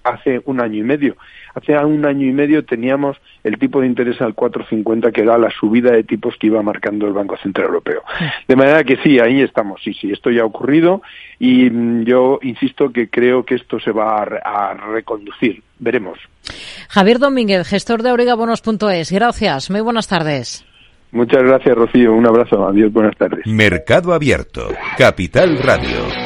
un año y medio. Hace un año y medio teníamos el tipo de interés al 4,50, que era la subida de tipos que iba marcando el Banco Central Europeo. De manera que sí, ahí estamos. Sí, esto ya ha ocurrido y yo insisto que creo que esto se va a reconducir. Veremos. Javier Domínguez, gestor de aurigabonos.es. Gracias. Muy buenas tardes. Muchas gracias, Rocío. Un abrazo. Adiós. Buenas tardes. Mercado Abierto. Capital Radio.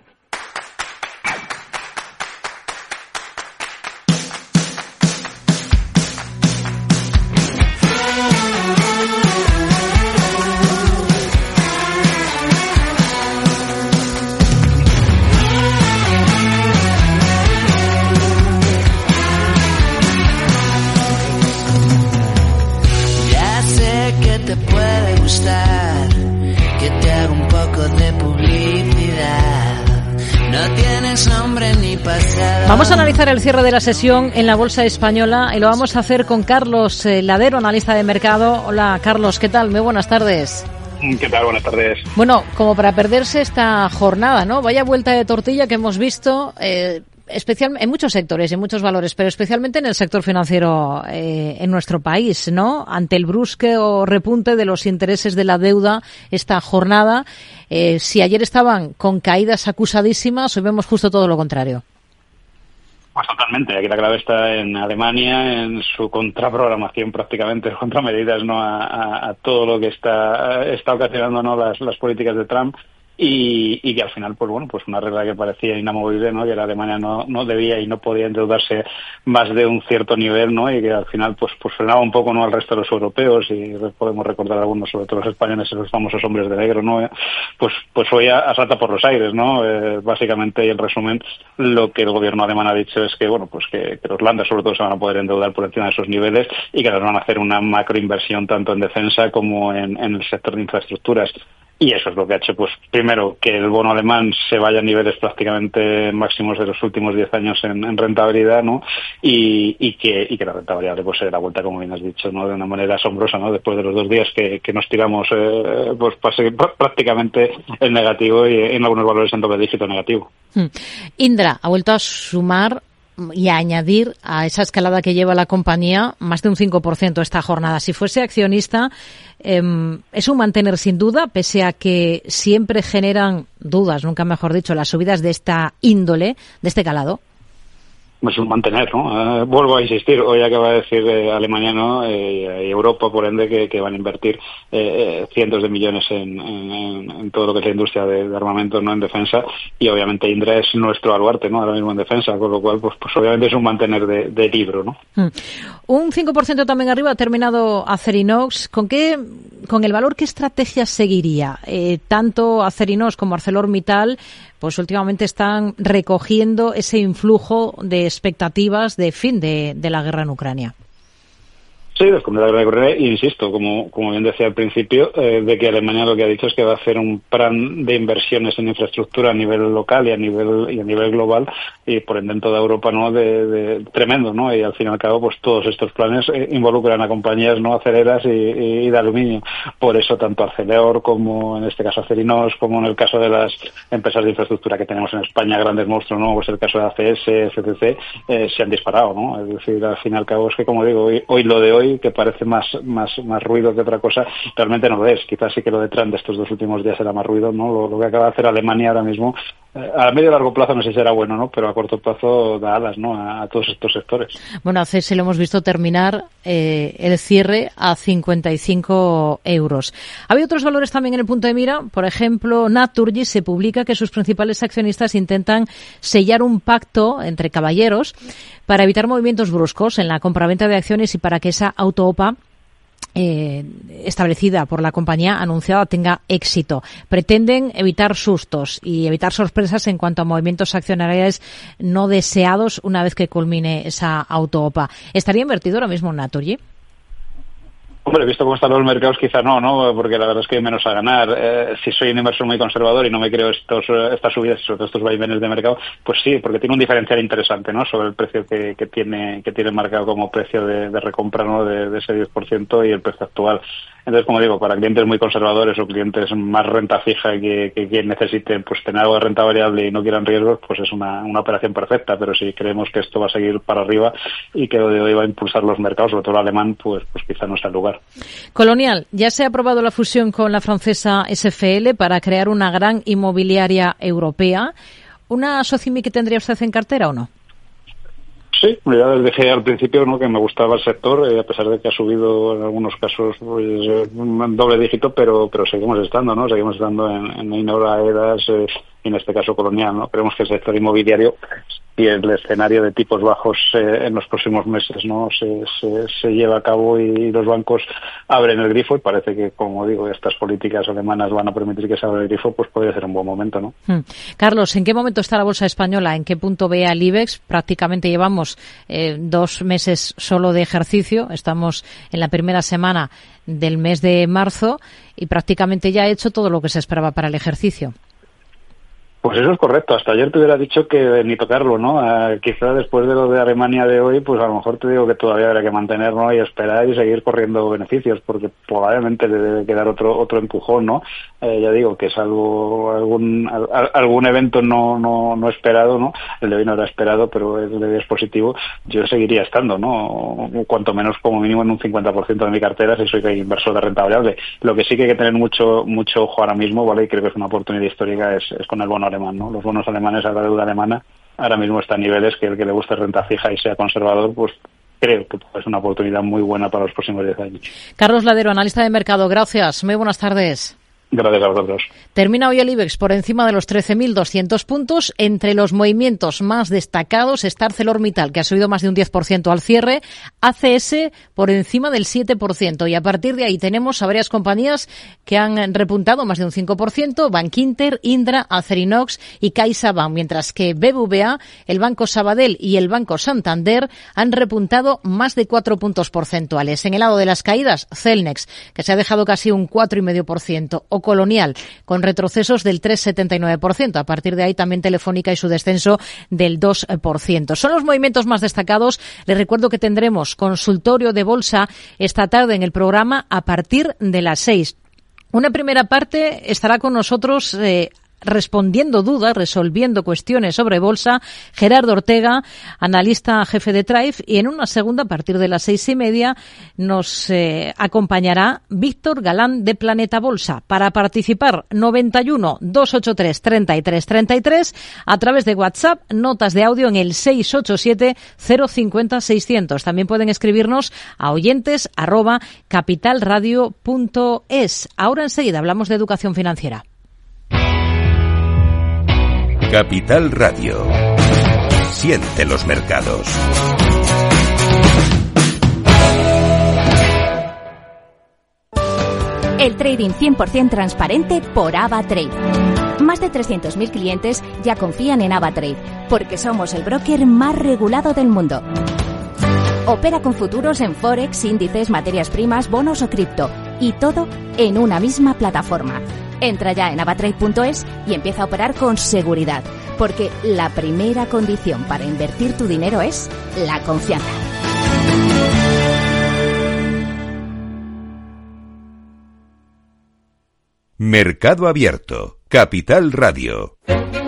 Vamos a analizar el cierre de la sesión en la Bolsa Española y lo vamos a hacer con Carlos Ladero, analista de mercado. Hola, Carlos, ¿qué tal? Muy buenas tardes. ¿Qué tal? Buenas tardes. Bueno, como para perderse esta jornada, ¿no? Vaya vuelta de tortilla que hemos visto especialmente en muchos sectores, en muchos valores, pero especialmente en el sector financiero en nuestro país, ¿no? Ante el brusque o repunte de los intereses de la deuda esta jornada, si ayer estaban con caídas acusadísimas, hoy vemos justo todo lo contrario. Pues totalmente. Aquí la clave está en Alemania, en su contraprogramación prácticamente, contramedidas, ¿no? A todo lo que está ocasionando, ¿no? Las políticas de Trump. Y que al final, pues bueno, pues una regla que parecía inamovible, ¿no? Que la Alemania no debía y no podía endeudarse más de un cierto nivel, ¿no? Y que al final pues frenaba un poco, ¿no? Al resto de los europeos, y podemos recordar algunos, sobre todo los españoles, esos famosos hombres de negro, ¿no? Pues hoy salta por los aires, ¿no? Básicamente, y en resumen, lo que el gobierno alemán ha dicho es que, bueno, pues que los Länder sobre todo se van a poder endeudar por encima de esos niveles y que les van a hacer una macroinversión tanto en defensa como en el sector de infraestructuras. Y eso es lo que ha hecho, pues primero, que el bono alemán se vaya a niveles prácticamente máximos de los últimos 10 años en rentabilidad, ¿no? Y que la renta variable pues se dé la vuelta, como bien has dicho, ¿no? De una manera asombrosa, ¿no? Después de los 2 días que nos tiramos, pues pase prácticamente el negativo y en algunos valores en doble dígito negativo. Indra ha vuelto a sumar y a añadir a esa escalada que lleva la compañía más de un 5% esta jornada. Si fuese accionista, es un mantener sin duda, pese a que siempre generan dudas, nunca mejor dicho, las subidas de esta índole, de este calado. Es un mantener, ¿no? Vuelvo a insistir, hoy acaba de decir Alemania, ¿no? Y Europa, por ende, que van a invertir cientos de millones en todo lo que es la industria de armamento, ¿no? En defensa, y obviamente Indra es nuestro baluarte, ¿no? Ahora mismo en defensa, con lo cual, pues obviamente es un mantener de libro, ¿no? Un 5% también arriba ha terminado Acerinox. ¿Con el valor, qué estrategia seguiría? Tanto Acerinox como ArcelorMittal, pues últimamente están recogiendo ese influjo de expectativas de fin de la guerra en Ucrania. Sí, después de la guerra de Ucrania, insisto, como bien decía al principio, de que Alemania lo que ha dicho es que va a hacer un plan de inversiones en infraestructura a nivel local y a nivel global, y por ende en toda Europa, ¿no? De tremendo, ¿no? Y al fin y al cabo, pues todos estos planes involucran a compañías no aceleras y de aluminio. Por eso tanto Arcelor como en este caso Acerinox, como en el caso de las empresas de infraestructura que tenemos en España, grandes monstruos, ¿no? Pues el caso de ACS, FCC, se han disparado, ¿no? Es decir, al fin y al cabo es que, como digo, hoy lo de hoy, que parece más ruido que otra cosa, realmente no lo es. Quizás sí que lo de Trump de estos 2 últimos días era más ruido, ¿no? Lo que acaba de hacer Alemania ahora mismo, a medio y largo plazo no sé si será bueno, ¿no? Pero a corto plazo da alas, ¿no? A todos estos sectores. Bueno, a ACS lo hemos visto terminar el cierre a 55 euros. Había otros valores también en el punto de mira. Por ejemplo, Naturgy, se publica que sus principales accionistas intentan sellar un pacto entre caballeros para evitar movimientos bruscos en la compraventa de acciones y para que esa auto-OPA establecida por la compañía anunciada tenga éxito. Pretenden evitar sustos y evitar sorpresas en cuanto a movimientos accionariales no deseados una vez que culmine esa auto-OPA. ¿Estaría invertido ahora mismo en Naturgy? Hombre, visto cómo están los mercados, quizá no, porque la verdad es que hay menos a ganar. Si soy un inversor muy conservador y no me creo estas subidas, sobre todo estos vaivenes de mercado, pues sí, porque tiene un diferencial interesante, ¿no? Sobre el precio que tiene marcado como precio de recompra, ¿no? De ese 10% y el precio actual. Entonces, como digo, para clientes muy conservadores o clientes más renta fija que necesiten pues tener algo de renta variable y no quieran riesgos, pues es una operación perfecta. Pero si creemos que esto va a seguir para arriba y que de hoy va a impulsar los mercados, sobre todo el alemán, pues quizá no está el lugar. Colonial, ya se ha aprobado la fusión con la francesa SFL para crear una gran inmobiliaria europea. ¿Una Socimi que tendría usted en cartera o no? Sí, ya les dije al principio, ¿no? Que me gustaba el sector, a pesar de que ha subido en algunos casos pues, un doble dígito, pero seguimos estando, ¿no? Seguimos estando en Ainora, Edas, y en este caso Colonial, ¿no? Creemos que el sector inmobiliario y el escenario de tipos bajos en los próximos meses, ¿no? Se lleva a cabo y los bancos abren el grifo, y parece que, como digo, estas políticas alemanas van a permitir que se abra el grifo, pues podría ser un buen momento, ¿no? Carlos, ¿en qué momento está la bolsa española? ¿En qué punto ve al IBEX? Prácticamente llevamos 2 meses solo de ejercicio, estamos en la primera semana del mes de marzo y prácticamente ya ha hecho todo lo que se esperaba para el ejercicio. Pues eso es correcto. Hasta ayer te hubiera dicho que ni tocarlo, ¿no? Quizá después de lo de Alemania de hoy, pues a lo mejor te digo que todavía habrá que mantenerlo y esperar y seguir corriendo beneficios, porque probablemente le debe quedar otro empujón, ¿no? Ya digo que es algún evento no esperado, ¿no? El de hoy no era esperado, pero el de hoy es positivo. Yo seguiría estando, ¿no? Cuanto menos como mínimo en un 50% de mi cartera si soy inversor de renta variable. Lo que sí que hay que tener mucho ojo ahora mismo, ¿vale? Y creo que es una oportunidad histórica es con el bono alemán, ¿no? Los bonos alemanes a la deuda alemana ahora mismo está a niveles que el que le guste renta fija y sea conservador, pues creo que es una oportunidad muy buena para los próximos 10 años. Carlos Ladero, analista de mercado, gracias. Muy buenas tardes. Gracias a vosotros. Termina hoy el IBEX por encima de los 13.200 puntos. Entre los movimientos más destacados está ArcelorMittal, que ha subido más de un 10% al cierre, ACS por encima del 7%. Y a partir de ahí tenemos a varias compañías que han repuntado más de un 5%, Bankinter, Indra, Acerinox y CaixaBank, mientras que BBVA, el Banco Sabadell y el Banco Santander han repuntado más de 4 puntos porcentuales. En el lado de las caídas, Celnex, que se ha dejado casi un 4,5%, o Colonial, con retrocesos del 3,79%. A partir de ahí también Telefónica y su descenso del 2%. Son los movimientos más destacados. Les recuerdo que tendremos consultorio de bolsa esta tarde en el programa a partir de las 6. Una primera parte estará con nosotros respondiendo dudas, resolviendo cuestiones sobre bolsa, Gerardo Ortega, analista jefe de Thrive, y en una segunda, a partir de las 6:30, nos acompañará Víctor Galán de Planeta Bolsa. Para participar, 91-283-3333, a través de WhatsApp, notas de audio en el 687-050-600. También pueden escribirnos a oyentes@capitalradio.es. Ahora enseguida hablamos de educación financiera. Capital Radio. Siente los mercados. El trading 100% transparente por AvaTrade. Más de 300.000 clientes ya confían en AvaTrade, porque somos el broker más regulado del mundo. Opera con futuros en Forex, índices, materias primas, bonos o cripto, y todo en una misma plataforma. Entra ya en avatrade.es y empieza a operar con seguridad, porque la primera condición para invertir tu dinero es la confianza. Mercado Abierto, Capital Radio.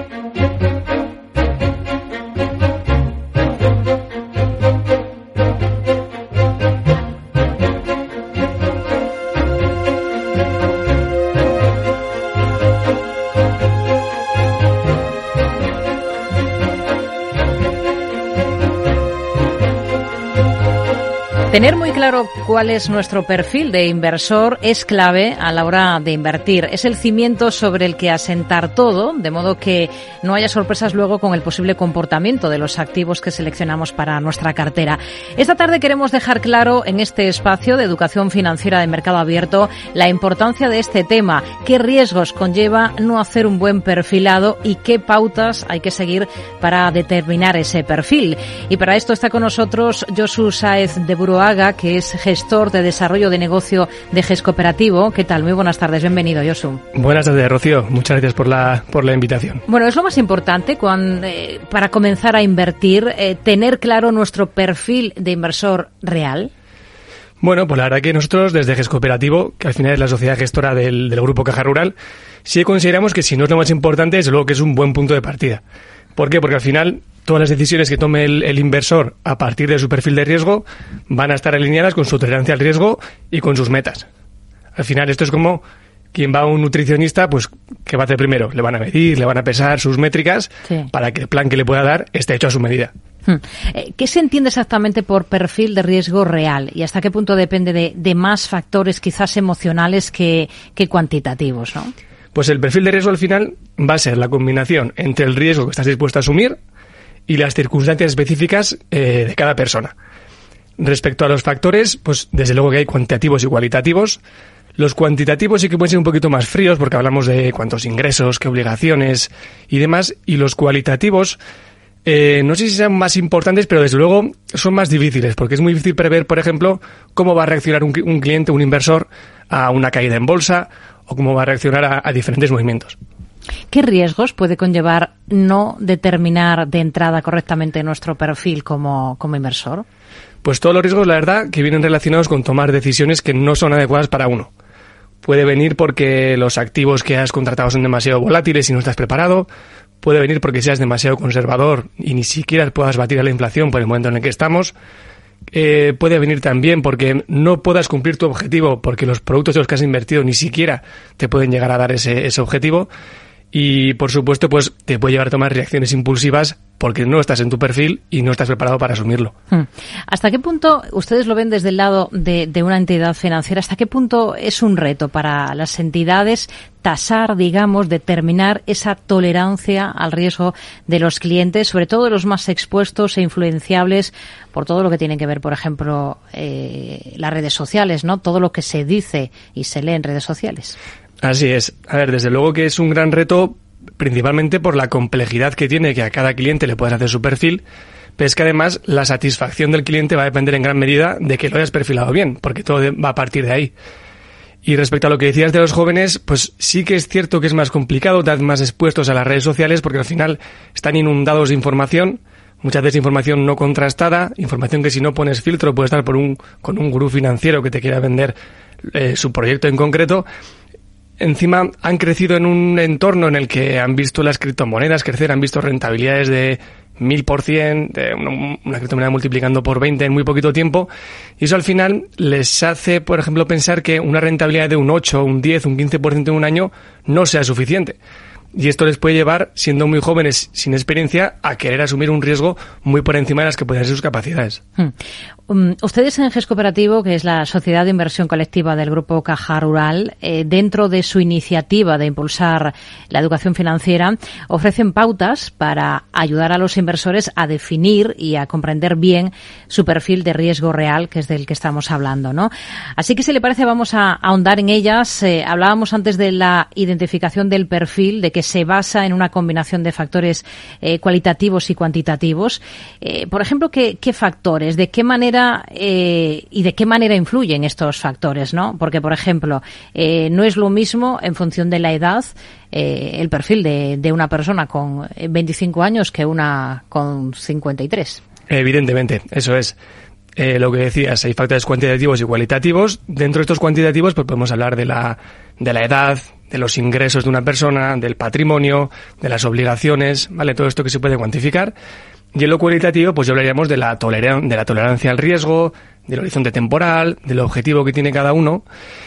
Tener muy claro cuál es nuestro perfil de inversor es clave a la hora de invertir. Es el cimiento sobre el que asentar todo, de modo que no haya sorpresas luego con el posible comportamiento de los activos que seleccionamos para nuestra cartera. Esta tarde queremos dejar claro en este espacio de educación financiera de Mercado Abierto la importancia de este tema, qué riesgos conlleva no hacer un buen perfilado y qué pautas hay que seguir para determinar ese perfil. Y para esto está con nosotros Josu Sáez de Buruaga, que es gestor de desarrollo de negocio de GES Cooperativo. ¿Qué tal? Muy buenas tardes. Bienvenido, Josu. Buenas tardes, Rocío. Muchas gracias por la invitación. Bueno, es lo más importante para comenzar a invertir, tener claro nuestro perfil de inversor real. Bueno, pues la verdad que nosotros desde GES Cooperativo, que al final es la sociedad gestora del Grupo Caja Rural, sí consideramos que si no es lo más importante, desde luego que es un buen punto de partida. ¿Por qué? Porque al final todas las decisiones que tome el inversor a partir de su perfil de riesgo van a estar alineadas con su tolerancia al riesgo y con sus metas. Al final esto es como quien va a un nutricionista, pues ¿qué va a hacer primero? Le van a medir, le van a pesar sus métricas para que el plan que le pueda dar esté hecho a su medida. ¿Qué se entiende exactamente por perfil de riesgo real? ¿Y hasta qué punto depende de más factores quizás emocionales que cuantitativos, ¿no? Pues el perfil de riesgo al final va a ser la combinación entre el riesgo que estás dispuesto a asumir y las circunstancias específicas de cada persona. Respecto a los factores, pues desde luego que hay cuantitativos y cualitativos. Los cuantitativos sí que pueden ser un poquito más fríos porque hablamos de cuántos ingresos, qué obligaciones y demás. Y los cualitativos, no sé si sean más importantes, pero desde luego son más difíciles porque es muy difícil prever, por ejemplo, cómo va a reaccionar un cliente, un inversor, a una caída en bolsa o cómo va a reaccionar a diferentes movimientos. ¿Qué riesgos puede conllevar no determinar de entrada correctamente nuestro perfil como inversor? Pues todos los riesgos, la verdad, que vienen relacionados con tomar decisiones que no son adecuadas para uno. Puede venir porque los activos que has contratado son demasiado volátiles y no estás preparado. Puede venir porque seas demasiado conservador y ni siquiera puedas batir a la inflación por el momento en el que estamos. Puede venir también porque no puedas cumplir tu objetivo porque los productos en los que has invertido ni siquiera te pueden llegar a dar ese objetivo. Y, por supuesto, pues te puede llevar a tomar reacciones impulsivas porque no estás en tu perfil y no estás preparado para asumirlo. ¿Hasta qué punto, ustedes lo ven desde el lado de una entidad financiera, hasta qué punto es un reto para las entidades tasar, digamos, determinar esa tolerancia al riesgo de los clientes, sobre todo de los más expuestos e influenciables por todo lo que tiene que ver, por ejemplo, las redes sociales, ¿no? Todo lo que se dice y se lee en redes sociales. Así es. A ver, desde luego que es un gran reto, principalmente por la complejidad que tiene, que a cada cliente le puedes hacer su perfil, pero es que además la satisfacción del cliente va a depender en gran medida de que lo hayas perfilado bien, porque todo va a partir de ahí. Y respecto a lo que decías de los jóvenes, pues sí que es cierto que es más complicado, están más expuestos a las redes sociales, porque al final están inundados de información, muchas veces información no contrastada, información que si no pones filtro puede estar con un gurú financiero que te quiera vender su proyecto en concreto. Encima han crecido en un entorno en el que han visto las criptomonedas crecer, han visto rentabilidades de 1000%, de una criptomoneda multiplicando por 20 en muy poquito tiempo, y eso al final les hace, por ejemplo, pensar que una rentabilidad de un 8, un 10, un 15% en un año no sea suficiente. Y esto les puede llevar, siendo muy jóvenes, sin experiencia, a querer asumir un riesgo muy por encima de las que pueden ser sus capacidades. Ustedes en GES Cooperativo, que es la sociedad de inversión colectiva del Grupo Caja Rural, dentro de su iniciativa de impulsar la educación financiera, ofrecen pautas para ayudar a los inversores a definir y a comprender bien su perfil de riesgo real, que es del que estamos hablando, ¿no? Así que, si le parece, vamos a ahondar en ellas. Hablábamos antes de la identificación del perfil, de que se basa en una combinación de factores cualitativos y cuantitativos. Por ejemplo, ¿qué factores? ¿De qué manera y de qué manera influyen estos factores, ¿no? Porque, por ejemplo, no es lo mismo en función de la edad el perfil de una persona con 25 años que una con 53. Evidentemente, eso es. Lo que decías, hay factores cuantitativos y cualitativos. Dentro de estos cuantitativos, pues podemos hablar de la edad, de los ingresos de una persona, del patrimonio, de las obligaciones, ¿vale? Todo esto que se puede cuantificar. Y en lo cualitativo, pues ya hablaríamos de la tolerancia al riesgo, del horizonte temporal, del objetivo que tiene cada uno.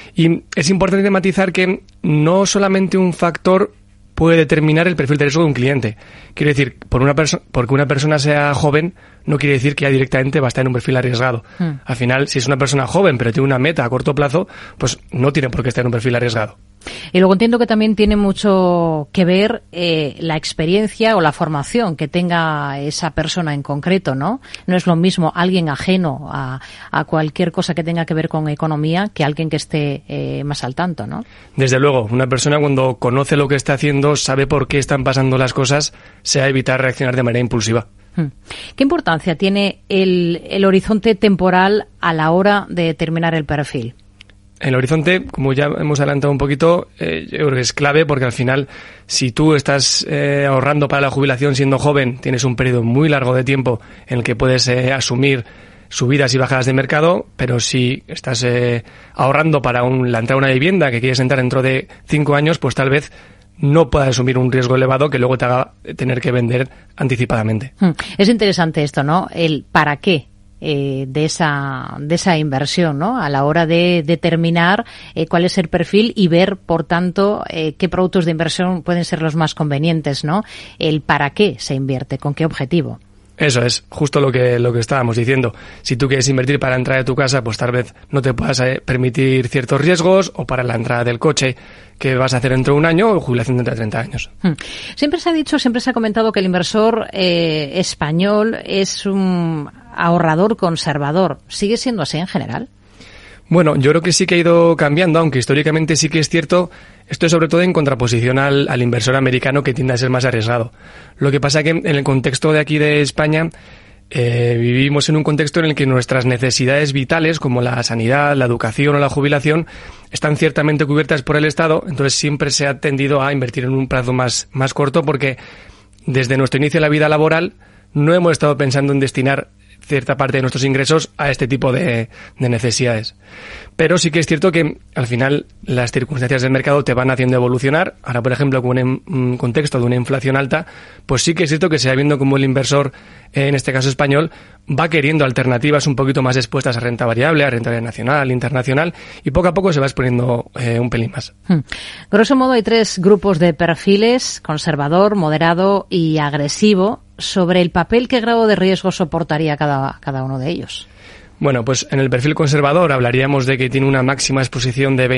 Y es importante matizar que no solamente un factor puede determinar el perfil de riesgo de un cliente. Quiero decir, porque una persona sea joven, no quiere decir que ya directamente va a estar en un perfil arriesgado. Al final, si es una persona joven, pero tiene una meta a corto plazo, pues no tiene por qué estar en un perfil arriesgado. Y luego entiendo que también tiene mucho que ver la experiencia o la formación que tenga esa persona en concreto, ¿no? No es lo mismo alguien ajeno a cualquier cosa que tenga que ver con economía que alguien que esté más al tanto, ¿no? Desde luego, una persona cuando conoce lo que está haciendo, sabe por qué están pasando las cosas, se va a evitar reaccionar de manera impulsiva. ¿Qué importancia tiene el horizonte temporal a la hora de determinar el perfil? El horizonte, como ya hemos adelantado un poquito, yo creo que es clave, porque al final, si tú estás ahorrando para la jubilación siendo joven, tienes un periodo muy largo de tiempo en el que puedes asumir subidas y bajadas de mercado, pero si estás ahorrando para la entrada a una vivienda que quieres entrar dentro de 5 años, pues tal vez no puedas asumir un riesgo elevado que luego te haga tener que vender anticipadamente. Es interesante esto, ¿no? El para qué de esa inversión, ¿no? A la hora de determinar cuál es el perfil y ver, por tanto, qué productos de inversión pueden ser los más convenientes, ¿no? El para qué se invierte, con qué objetivo. Eso es justo lo que estábamos diciendo. Si tú quieres invertir para la entrada de tu casa, pues tal vez no te puedas permitir ciertos riesgos, o para la entrada del coche que vas a hacer dentro de un año, o jubilación dentro de 30 años. Siempre se ha comentado que el inversor español es un ahorrador conservador. ¿Sigue siendo así en general? Bueno, yo creo que sí que ha ido cambiando, aunque históricamente sí que es cierto. Esto es sobre todo en contraposición al inversor americano, que tiende a ser más arriesgado. Lo que pasa es que en el contexto de aquí de España vivimos en un contexto en el que nuestras necesidades vitales, como la sanidad, la educación o la jubilación, están ciertamente cubiertas por el Estado. Entonces siempre se ha tendido a invertir en un plazo más corto, porque desde nuestro inicio de la vida laboral no hemos estado pensando en destinar cierta parte de nuestros ingresos a este tipo de necesidades. Pero sí que es cierto que al final las circunstancias del mercado te van haciendo evolucionar. Ahora, por ejemplo, con un contexto de una inflación alta, pues sí que es cierto que se va viendo como el inversor, en este caso español, va queriendo alternativas un poquito más expuestas a renta variable nacional, internacional, y poco a poco se va exponiendo un pelín más. Grosso modo, hay 3 grupos de perfiles: conservador, moderado y agresivo. sobre el papel, ¿qué grado de riesgo soportaría cada uno de ellos? Bueno, pues en el perfil conservador hablaríamos de que tiene una máxima exposición de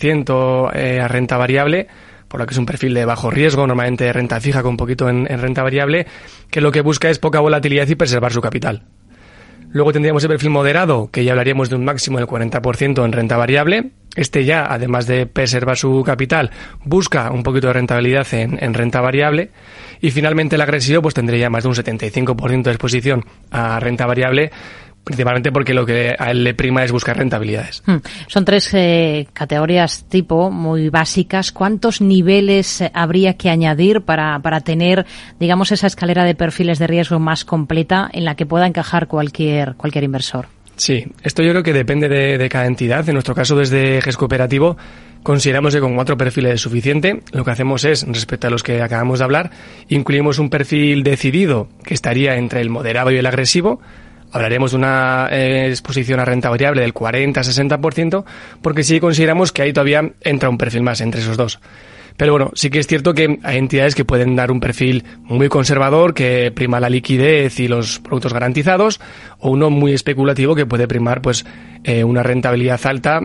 20% a renta variable, por lo que es un perfil de bajo riesgo, normalmente de renta fija con un poquito en renta variable, que lo que busca es poca volatilidad y preservar su capital. Luego tendríamos el perfil moderado, que ya hablaríamos de un máximo del 40% en renta variable. Este ya, además de preservar su capital, busca un poquito de rentabilidad en renta variable. Y finalmente el agresivo pues tendría más de un 75% de exposición a renta variable, principalmente porque lo que a él le prima es buscar rentabilidades. Son 3 categorías tipo muy básicas. ¿Cuántos niveles habría que añadir para tener, digamos, esa escalera de perfiles de riesgo más completa en la que pueda encajar cualquier inversor? Sí, esto yo creo que depende de cada entidad. En nuestro caso, desde GES Cooperativo, consideramos que con 4 perfiles es suficiente. Lo que hacemos es, respecto a los que acabamos de hablar, incluimos un perfil decidido que estaría entre el moderado y el agresivo. Hablaremos de una exposición a renta variable del 40-60%, porque sí consideramos que ahí todavía entra un perfil más entre esos dos. Pero bueno, sí que es cierto que hay entidades que pueden dar un perfil muy conservador, que prima la liquidez y los productos garantizados, o uno muy especulativo que puede primar pues una rentabilidad alta,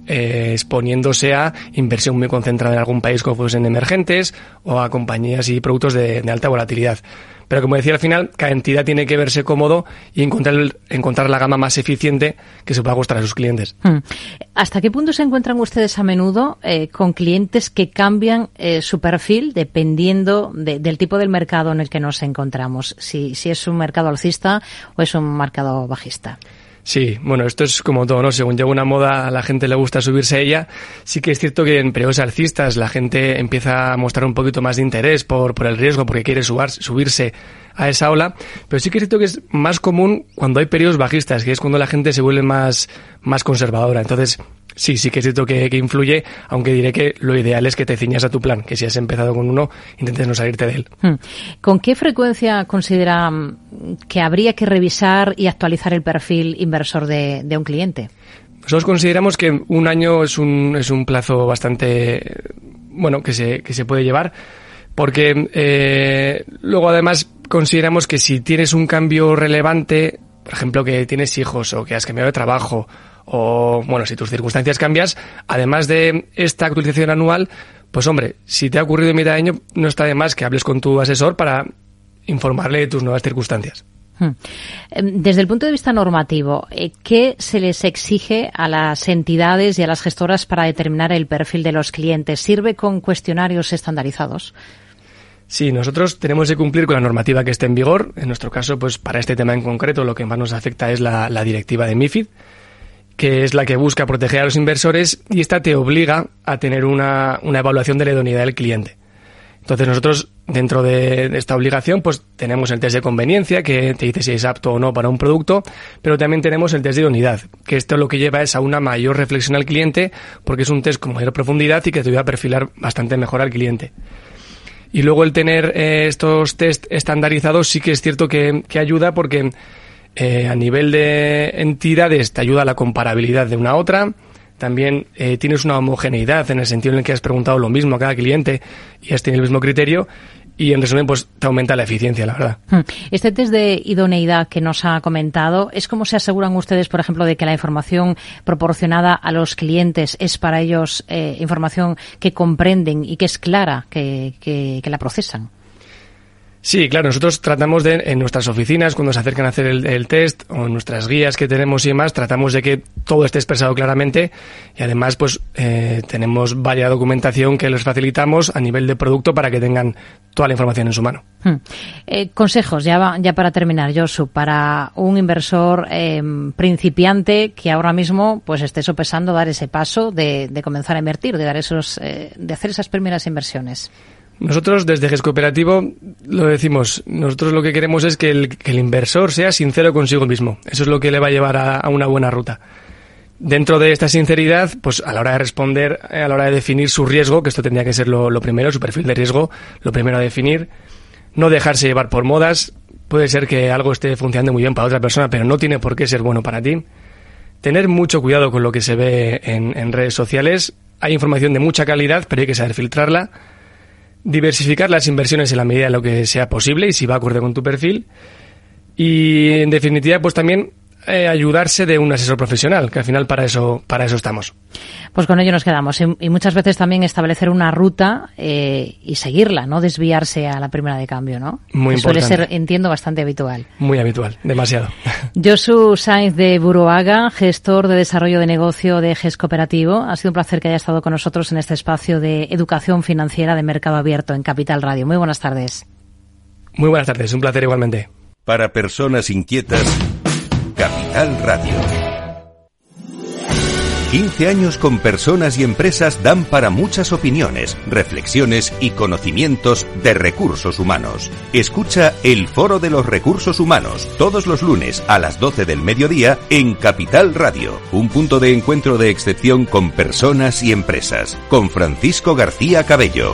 exponiéndose a inversión muy concentrada en algún país como fuesen emergentes o a compañías y productos de alta volatilidad. Pero como decía al final, cada entidad tiene que verse cómodo y encontrar la gama más eficiente que se pueda gustar a sus clientes. ¿Hasta qué punto se encuentran ustedes a menudo con clientes que cambian su perfil dependiendo del tipo del mercado en el que nos encontramos? Si es un mercado alcista o es un mercado bajista. Sí, bueno, esto es como todo, ¿no? Según llega una moda, a la gente le gusta subirse a ella. Sí que es cierto que en periodos alcistas la gente empieza a mostrar un poquito más de interés por el riesgo, porque quiere subirse a esa ola. Pero sí que es cierto que es más común cuando hay periodos bajistas, que es cuando la gente se vuelve más conservadora. Entonces, sí que es cierto que influye, aunque diré que lo ideal es que te ciñas a tu plan, que si has empezado con uno, intentes no salirte de él. ¿Con qué frecuencia considera que habría que revisar y actualizar el perfil inversor de un cliente? Nosotros consideramos que un año es un plazo bastante bueno que se puede llevar, porque luego además consideramos que si tienes un cambio relevante, por ejemplo que tienes hijos o que has cambiado de trabajo, o bueno, si tus circunstancias cambias, además de esta actualización anual, pues hombre, si te ha ocurrido en mitad de año, no está de más que hables con tu asesor para informarle de tus nuevas circunstancias. Desde el punto de vista normativo, ¿qué se les exige a las entidades y a las gestoras para determinar el perfil de los clientes? ¿Sirve con cuestionarios estandarizados? Sí, nosotros tenemos que cumplir con la normativa que esté en vigor. En nuestro caso, pues para este tema en concreto, lo que más nos afecta es la directiva de MiFID, que es la que busca proteger a los inversores, y esta te obliga a tener una evaluación de la idoneidad del cliente. Entonces nosotros, dentro de esta obligación, pues tenemos el test de conveniencia, que te dice si es apto o no para un producto, pero también tenemos el test de idoneidad, que esto lo que lleva es a una mayor reflexión al cliente, porque es un test con mayor profundidad y que te va a perfilar bastante mejor al cliente. Y luego el tener estos test estandarizados sí que es cierto que ayuda, porque a nivel de entidades te ayuda a la comparabilidad de una a otra. También tienes una homogeneidad en el sentido en el que has preguntado lo mismo a cada cliente y has tenido el mismo criterio, y en resumen pues te aumenta la eficiencia, la verdad. Este test de idoneidad que nos ha comentado, ¿es cómo se aseguran ustedes, por ejemplo, de que la información proporcionada a los clientes es para ellos información que comprenden y que es clara, que la procesan? Sí, claro, nosotros tratamos de, en nuestras oficinas, cuando se acercan a hacer el test, o en nuestras guías que tenemos y demás, tratamos de que todo esté expresado claramente, y además pues tenemos varias documentación que les facilitamos a nivel de producto para que tengan toda la información en su mano. Consejos, ya para terminar, Josu, para un inversor principiante que ahora mismo pues esté sopesando dar ese paso de comenzar a invertir, de hacer esas primeras inversiones. Nosotros desde GES Cooperativo lo decimos, nosotros lo que queremos es que el inversor sea sincero consigo mismo. Eso es lo que le va a llevar a una buena ruta. Dentro de esta sinceridad, pues a la hora de responder, a la hora de definir su riesgo, que esto tendría que ser lo primero, su perfil de riesgo, lo primero a definir, no dejarse llevar por modas. Puede ser que algo esté funcionando muy bien para otra persona, pero no tiene por qué ser bueno para ti. Tener mucho cuidado con lo que se ve en redes sociales. Hay información de mucha calidad, pero hay que saber filtrarla. diversificar las inversiones en la medida de lo que sea posible y si va acorde con tu perfil. Y en definitiva, pues también ayudarse de un asesor profesional, que al final para eso estamos. Pues con ello nos quedamos. Y muchas veces también establecer una ruta y seguirla, no desviarse a la primera de cambio, ¿no? Muy que importante. Suele ser, entiendo, bastante habitual. Muy habitual, demasiado. Josu Sainz de Buruaga, gestor de desarrollo de negocio de GES Cooperativo. Ha sido un placer que haya estado con nosotros en este espacio de educación financiera de Mercado Abierto en Capital Radio. Muy buenas tardes. Muy buenas tardes, un placer igualmente. Para personas inquietas, Capital Radio. 15 años con personas y empresas dan para muchas opiniones, reflexiones y conocimientos de recursos humanos. Escucha el Foro de los Recursos Humanos todos los lunes a las 12 del mediodía en Capital Radio, un punto de encuentro de excepción con personas y empresas, con Francisco García Cabello.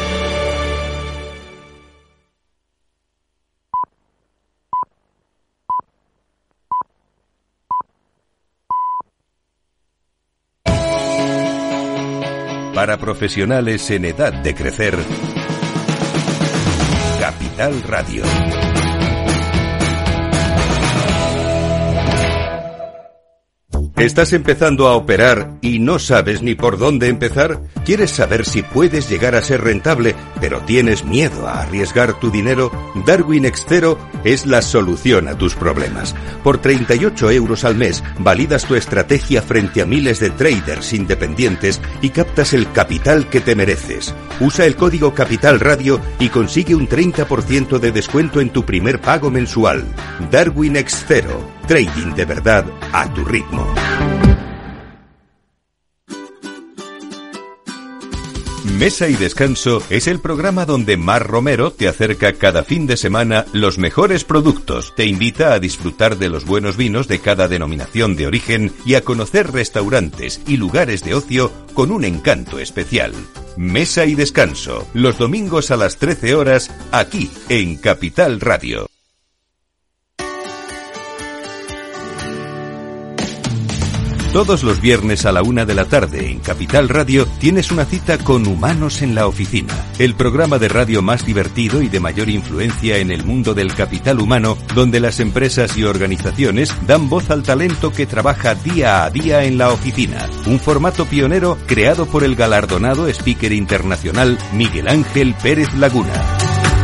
Para profesionales en edad de crecer, Capital Radio. ¿Estás empezando a operar y no sabes ni por dónde empezar? ¿Quieres saber si puedes llegar a ser rentable, pero tienes miedo a arriesgar tu dinero? Darwin X0 es la solución a tus problemas. Por 38 € al mes, validas tu estrategia frente a miles de traders independientes y captas el capital que te mereces. Usa el código Capital Radio y consigue un 30% de descuento en tu primer pago mensual. Darwin X0. Trading de verdad a tu ritmo. Mesa y Descanso es el programa donde Mar Romero te acerca cada fin de semana los mejores productos, te invita a disfrutar de los buenos vinos de cada denominación de origen y a conocer restaurantes y lugares de ocio con un encanto especial. Mesa y Descanso, los domingos a las 13 horas, aquí en Capital Radio. Todos los viernes a la 1 de la tarde en Capital Radio tienes una cita con Humanos en la Oficina, el programa de radio más divertido y de mayor influencia en el mundo del capital humano, donde las empresas y organizaciones dan voz al talento que trabaja día a día en la oficina. Un formato pionero creado por el galardonado speaker internacional Miguel Ángel Pérez Laguna.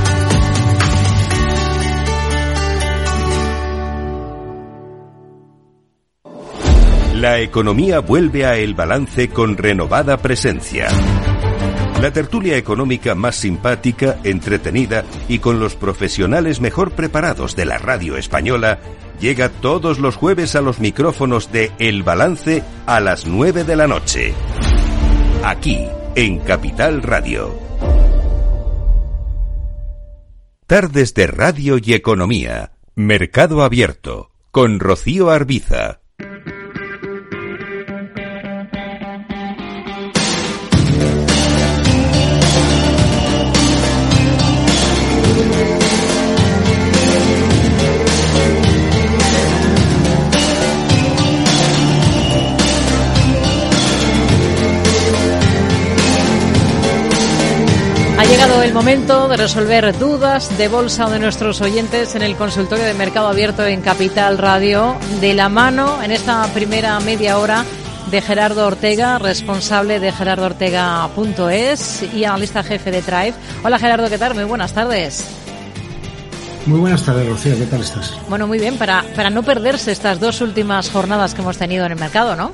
La economía vuelve a El Balance con renovada presencia. La tertulia económica más simpática, entretenida y con los profesionales mejor preparados de la radio española llega todos los jueves a los micrófonos de El Balance a las 9 de la noche. Aquí, en Capital Radio. Tardes de Radio y Economía. Mercado Abierto. Con Rocío Arbiza. Ha llegado el momento de resolver dudas de bolsa de nuestros oyentes en el consultorio de Mercado Abierto en Capital Radio, de la mano en esta primera media hora de Gerardo Ortega, responsable de gerardoortega.es y analista jefe de Thrive. Hola Gerardo, ¿qué tal? Muy buenas tardes. Muy buenas tardes, Rocío, ¿qué tal estás? Bueno, muy bien, para no perderse estas dos últimas jornadas que hemos tenido en el mercado, ¿no?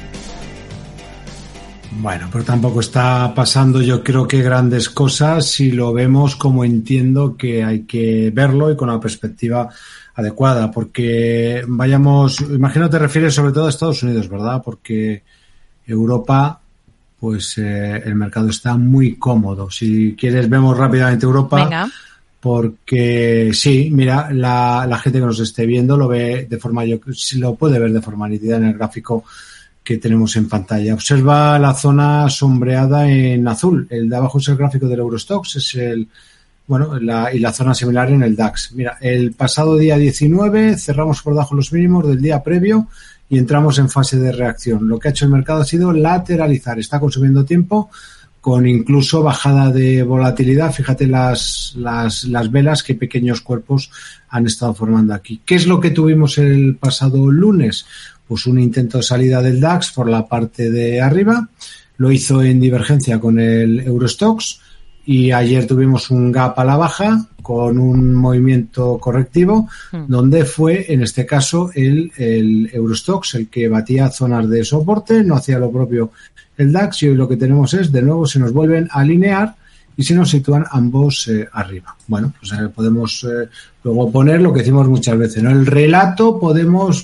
Bueno, pero tampoco está pasando, yo creo que grandes cosas si lo vemos como entiendo que hay que verlo y con la perspectiva adecuada, porque imagino te refieres sobre todo a Estados Unidos, ¿verdad? Porque Europa, pues el mercado está muy cómodo. Si quieres vemos rápidamente Europa. Venga. Porque sí, mira, la gente que nos esté viendo lo ve de forma, lo puede ver de forma nítida en el gráfico que tenemos en pantalla. Observa la zona sombreada en azul. El de abajo es el gráfico del Eurostoxx, es y la zona similar en el DAX. Mira, el pasado día 19 cerramos por debajo los mínimos del día previo y entramos en fase de reacción. Lo que ha hecho el mercado ha sido lateralizar. Está consumiendo tiempo con incluso bajada de volatilidad. Fíjate las velas, qué pequeños cuerpos han estado formando aquí. ¿Qué es lo que tuvimos el pasado lunes? Pues un intento de salida del DAX por la parte de arriba, lo hizo en divergencia con el Eurostoxx, y ayer tuvimos un gap a la baja con un movimiento correctivo, donde fue, en este caso, el Eurostoxx el que batía zonas de soporte, no hacía lo propio el DAX, y hoy lo que tenemos es, de nuevo, se nos vuelven a alinear y se nos sitúan ambos arriba. Bueno, pues podemos luego poner lo que decimos muchas veces, ¿no? El relato podemos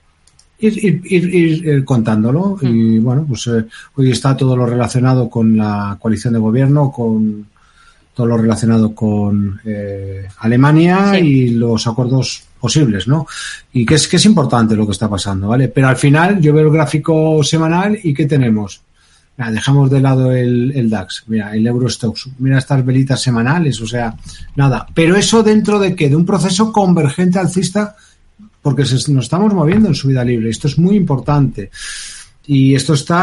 ir contándolo, y bueno, pues hoy está todo lo relacionado con la coalición de gobierno, con todo lo relacionado con Alemania, sí, y los acuerdos posibles, ¿no? Y que es importante lo que está pasando, ¿vale? Pero al final yo veo el gráfico semanal y ¿qué tenemos? Mira, dejamos de lado el DAX, mira, el Eurostoxx, mira estas velitas semanales, o sea, nada. Pero eso dentro de ¿qué? De un proceso convergente alcista, porque nos estamos moviendo en subida libre. Esto es muy importante. Y esto está